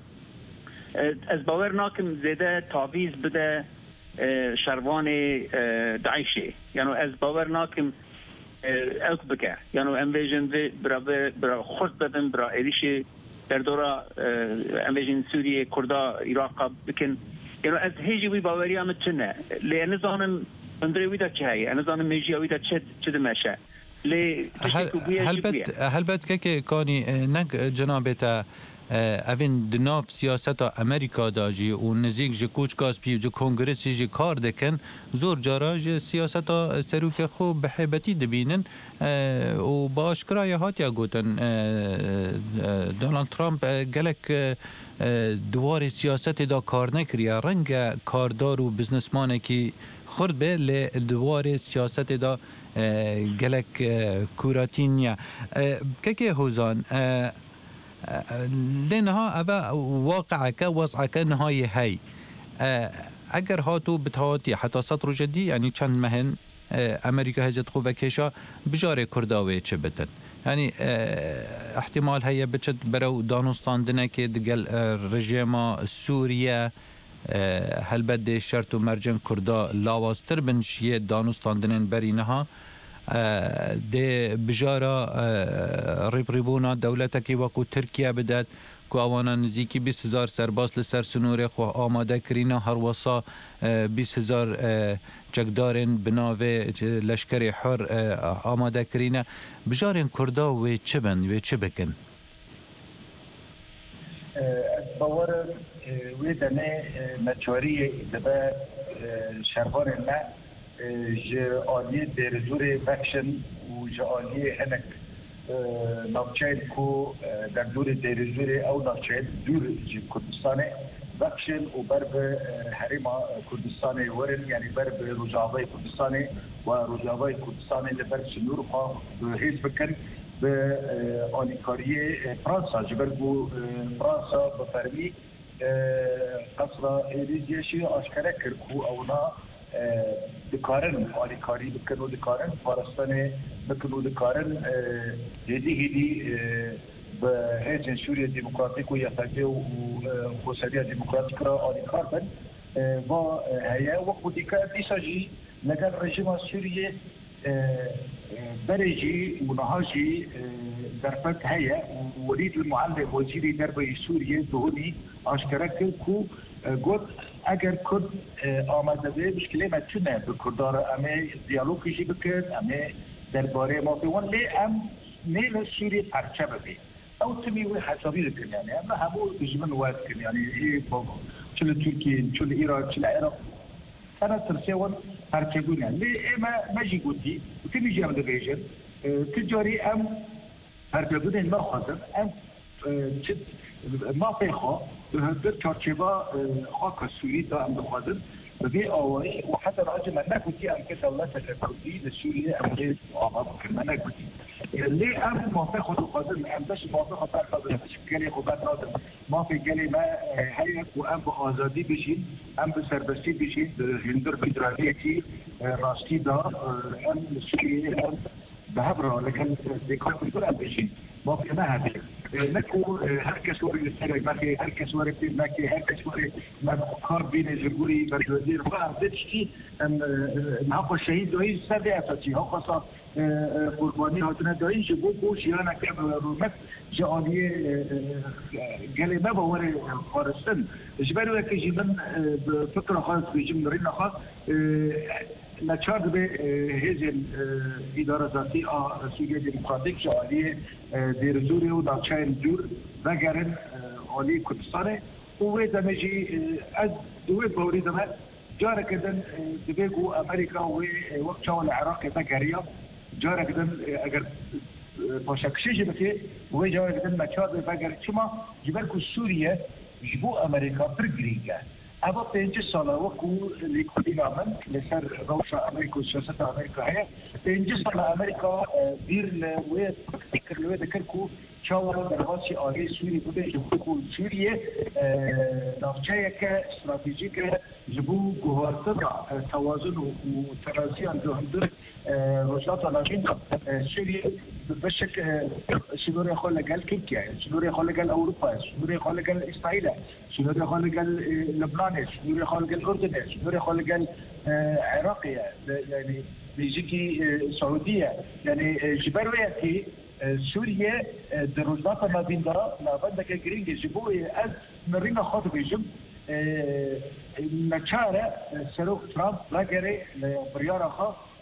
N: از باور ناکم زیده تعویض بده شروان داعشی یعنی از باور ناکم اوک بکه یعنی انویژن برا برا خود بدن برا ایریش در دورا انویژن سوریه کردا عراق بکن یعنی از هیچی وی باوری هم چنه لی نزانم اندری ویدا چه هایی نزانم میجی ویدا چه چه دمشه لی
M: هل بد هل بد که کانی نگ جنابتا اوین دناف سیاست امریکا داجی و نزیک جی کوچ کاسپی و کنگرسی جی کار دکن زور جارا جی سیاست سروک خوب بحیبتی دبینن و با اشکرای هاتیا گوتن دونالد ترامپ گلک دوار سیاست دا کار نکریا رنگ کاردار و بزنسمانه کی خورد به لدوار سیاست دا گلک کوراتینیا که هوزان لنها أبا واقعك وضعك نهاية هاي أجر هاتو بتهاتي حتى سطر جدي يعني كان مهن أمريكا هزت خوفا كيشا بجاري كرداوي تشبتن يعني احتمال هيا بتشد برو دانوستان دنكي دقل رجيما سوريا هل بدي شرط مرجن كردا لاواستر بن شيء دانوستان دنن برينها ده بجارة ريبريبونا دولتك وكو تركيا بدات كو اوانا نزيكي بیست هزار سرباز لسر سنور خو آماده کرینا هر وصا بیست هزار چکدارن بناوه لشکر حر آماده کرینا بجارن کردا و چه بند و چه بکن؟
O: باور ویدنه مچوری دبا شربار ما جالية درزوري فاكشن وجالية هناك نافشين كو دردور درزوري أو نافشين دور كردستاني فاكشن وبرب هريما كردستاني ورن يعني برب رجاوي كردستاني ورجاوي كردستاني لبرب سنورها هيز بكن بأنيكارية فرنسا جبربو فرنسا بفرمي قصر إيريزيشي أشكرا كركو أونا دکارن آلی کاری بکنو دکارن پارستان بکنو دکارن هدی هدی به هیچ سوریه دموکراتیک و یافته و خصوصیت دموکراتیک را آلی کار بن و هیا وقت دیگر دیساجی لگر رژیم سوریه برجی و نهاجی درفت هیا ولید المعلم وزیر دربی سوریه دهونی آشکار کرد کو گفت اگر کرد آمده به مشکلی متونه به کردار امی دیالوگی بکن امی درباره ما بیوان لی ام نیل سوریه پرچه ببی او تمی وی حسابی بکن یعنی اما همو دجمن واد کن یعنی ای چل ترکیه چل ایران چل عراق انا ترسیوان پرچه گونه لی اما مجی گوتی و تمی جام دبیجن تجاری ام پرچه گونه ما خواهد ام ما پیخوا در چارچوبا خاک سوری دا ام بخوادن ببی آوایی و حتی راجع من نکوتی ام که دولت کردی لسوریه ام که آقا بکن من نکوتی لی ام ما پیخوا دو خواهدن ام داشت ما پیخوا پرخواهدن گلی خوبت نادن ما پی گلی ما هیک و ام به آزادی بشین ام به سربستی بشین هندر فدرالیه که راستی دا ام لسوریه ام به هبرا لکن دیکار کنتر ام بشین ما پی ما هدی نكو هركس وري السرق ماكي هركس وري بين ماكي هركس وري ما كار بين جبوري بالوزير فدتشتي نهاق الشهيد دوي سبعتي هاقصا قرباني هاتنا دوي جبو بوش يانا كاب رومت جاليه قال ما بوري خارستن جبالو يك جبن بفكره خاص بيجم رينا خاص نشاد به هذه الإدارة ذاتي سوريا ديمقراطيك جاليه دیرزوری و داچین دور وگرن عالی کردستانه و ویدا میجی از دوی باوری دم جاره کدن دبیگو امریکا و وقت شوال عراق بگریا جاره کدن اگر باشکشی بکی و جاره کدن مچاد بگر چما جبر کو سوریه جبو امریکا برگریگه اما پنج ساله وقو لیکودی نامن لسر روشا امریکا و سیاست امریکا هست پنج ساله امریکا دیر لوی فکر لوی دکر کو چاورا درواسی آلی سوری بوده جبو کو سوریه نافچه که استراتیجی که جبو گوهارتر توازن و ترازی اندو هندر روشات آناجین سوریه بشک سنوری خال لگل ترکیه سنوری خال لگل اروپا سنوری خال لگل اسرائیل سنوری خال لگل لبنان سنوری خال لگل اردن سنوری خال لگل عراقية يعني بيجيكي سعودية يعني جبرويتي سوريا دروزات ما بين دا لابد كجرين يجيبوا از مرينا خاطب يجيب نشارة سروق ترامب لاجري بريارة خا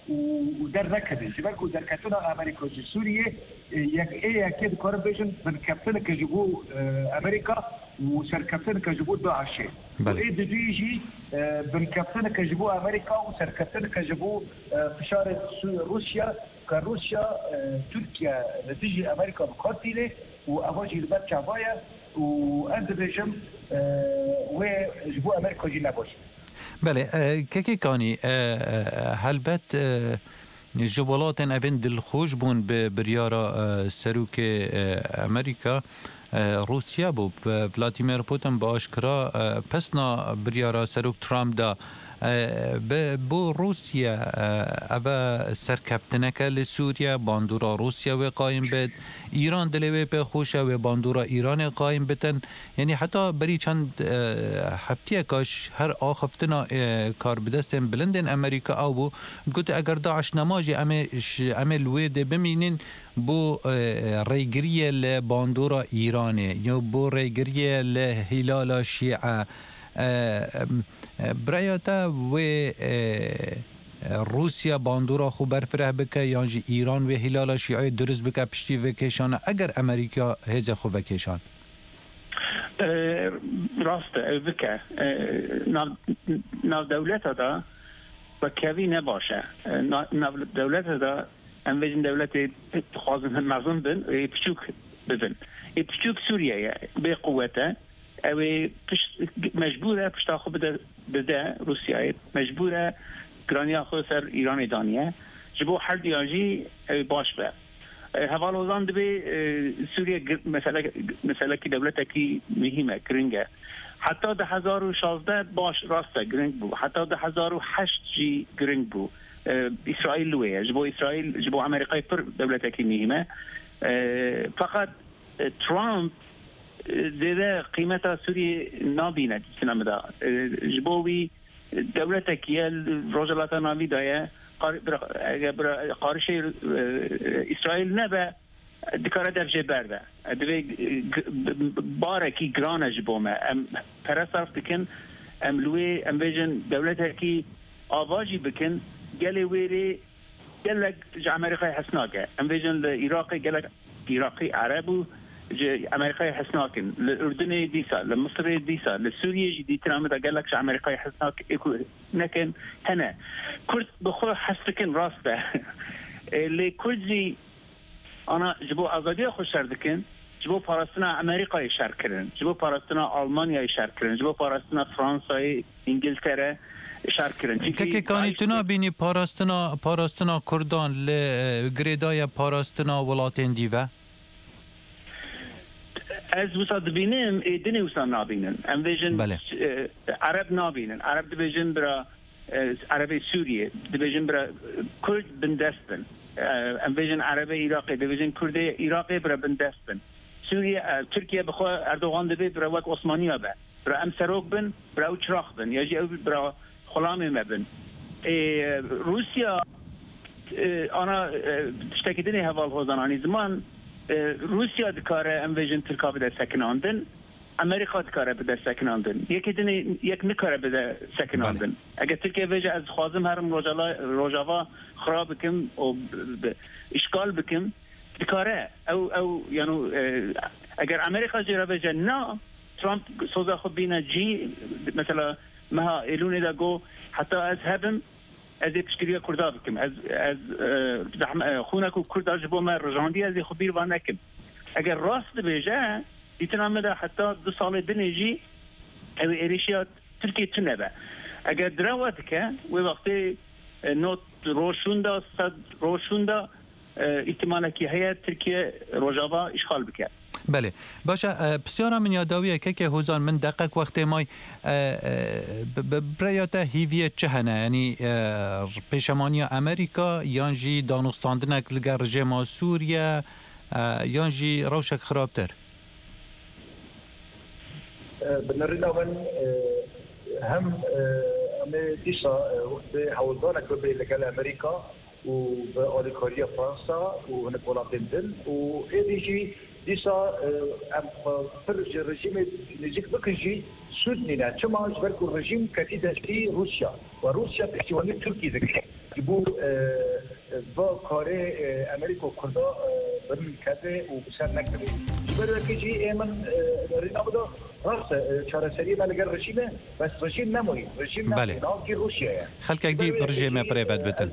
O: ودر نكده جبالكو در كتنا أمريكا جي سوريا يك إيه أكيد كارب بيجن بنكفتنا كجبو أمريكا وسركفتنا كجبو داعش وإيه بيجي بنكفتنا كجبو أمريكا وسركفتنا كجبو فشار روسيا كروسيا تركيا نتيجة أمريكا بقاتلة وأواجه الباب شعبايا وأنت بيجم وجبو أمريكا جي نباش.
M: بله كيكي كاني هلبت جوالات أفين دلخوش بون ببريارة سروك أمريكا روسيا بو فلاديمير بوتين باشكرا پسنا بريارة سروك ترامب دا بو روسيا اوه سرکفتنک لسوریا باندورا روسیا و قایم بد ایران دلوی به خوشه و باندورا ایران قایم بتن یعنی حتی بری چند هفته کاش هر آخفتنا کار بدستن بلندن امریکا او بو گوت اگر داعش نماجی امه لوید بمینین بو ریگریه لباندورا ایرانه یا بو ریگریه لهلال شیعه برایتا و روسیا باندورا خو برفره بکه یانجی ایران و هلال شیعه درست بکه پشتی وکیشان اگر امریکا هزه خو وکیشان
N: راسته بکه ناو دولت دا بکوی نباشه ناو دولت دا ام ویژن دولت خوازن هم مغزون بن و پچوک ببن پچوک سوریه به قوته اوی مجبوره پشتا خو بده بده روسیه مجبوره گرانیا خو سر ایران دانیه جبو هر دیاجی باش به حوالوزان دبی سوریه مثلا مثلا کی دولت کی مهمه گرینگه حتی ده هزار و شازده باش راسته گرینگ بو حتی ده هزار و هشت جی گرینگ بو اسرائیل لویه جبو اسرائیل جبو امریکای پر دولت کی مهمه فقط ترامپ زیده قیمت سوری نابینه سینما دا جبوی دولت کیه روزلات ناوی دایه قارش اسرائیل نبه دکاره درجه برده دوی باره کی گرانه جبومه ام پرسترف بکن ام لوی ام بیجن دولت کی آواجی بکن گلی ویری گلک جا امریکای حسناکه ام بیجن ایراقی گلک ایراقی عربو امریکای حسناکن الاردن دیسا لمصر دیسا لسوریا جدی تنام دا قالك امریکای حسناک اكو نكن هنا كرد بخو حسكن راسته اللي كردي انا جبو ازادي خو شردكن جبو فلسطين امریکای شاركرن جبو فلسطين المانيا شاركرن جبو فلسطين فرانسا انجلترا شاركرن
M: که کانی تنا بینی پاراستنا پاراستنا کردان ل گریدای پاراستنا ولاتین دیوه
N: از وسط بینیم ایدنی وسط نابینن ام ویژن
M: بله.
N: عرب نابینن عرب دیویژن برا عرب سوریه دیویژن برا کرد بندستن ام ویژن عرب عراقی دیویژن کرد عراقی برا بندستن سوریه ترکیه بخو اردوغان دوی برا وقت عثمانی ها با برا ام سروک بن برا اوچراخ بن یا جی برا خلامی مبن روسیا آنا تشتکیدنی حوال حوزانانی زمان روسیا دکاره ام ویژن ترکا بده سکناندن امریکا دکاره بده سکناندن یکی دنی یک نکاره بده سکناندن اگر ترکیه ویژه از خوازم هرم روژاوا خراب بکم و اشکال بکم دکاره او او یعنی اگر امریکا جیرا ویژه نه ترامپ سوزا خود بینه جی مثلا مها ایلونی دا گو حتی از هبم از پشکریه کرده بکم از از خونه کو کرده جبو ما رجاندی از خبیر و نکم اگر راست بیجه دیتنام ده حتی دو سال دنیجی او ایریشیا ترکیه تونه به اگر دروات که و وقتی نوت روشوندا صد روشوندا احتمالا که هیئت ترکیه روجاوا اشغال بکرد
M: بله باشه بسیار من یادویه که که هزار من دقیق وقت مای برایاته هیویه چه هنه یعنی پیشمانی امریکا یانجی دانستاندنک لگر رژیم سوریه یانجی روشک خرابتر
O: بنرينا من هم ديشا حولدانك بين امريكا وبأوليكاريا فرنسا ونقولا بندن وإيديجي ديسا ام فرج الرجيم نجيك بكجي سودنينا كما جبركو الرجيم كتيدا في روسيا وروسيا بحتواني تركي ذكي بو با کار امریکا کردا برمی کرده و بسر نکرده جبر که جی ایمن رینا بودا راست چاره سری ملگر رژیمه بس رژیم نموی رژیم
M: بله
O: که روسیه
M: خلکک دی رژیم پریفت بتن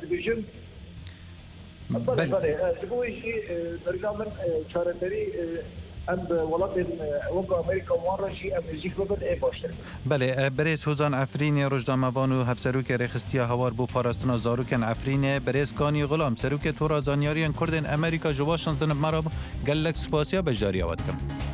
O: بله بله جبوی رینا من چاره سری ام ولات وقع امریکا وارشی ام نزیک ببد ای باشتر
M: بله بریز حوزان عفرین روجداموان و هفسروک رخستیا هوار بو پاراستنا زاروکن عفرین بریز کانی غلام سروک تورا زانیاریان کردن امریکا جواشندن مرا گلک سپاسیا بجداری آواد کم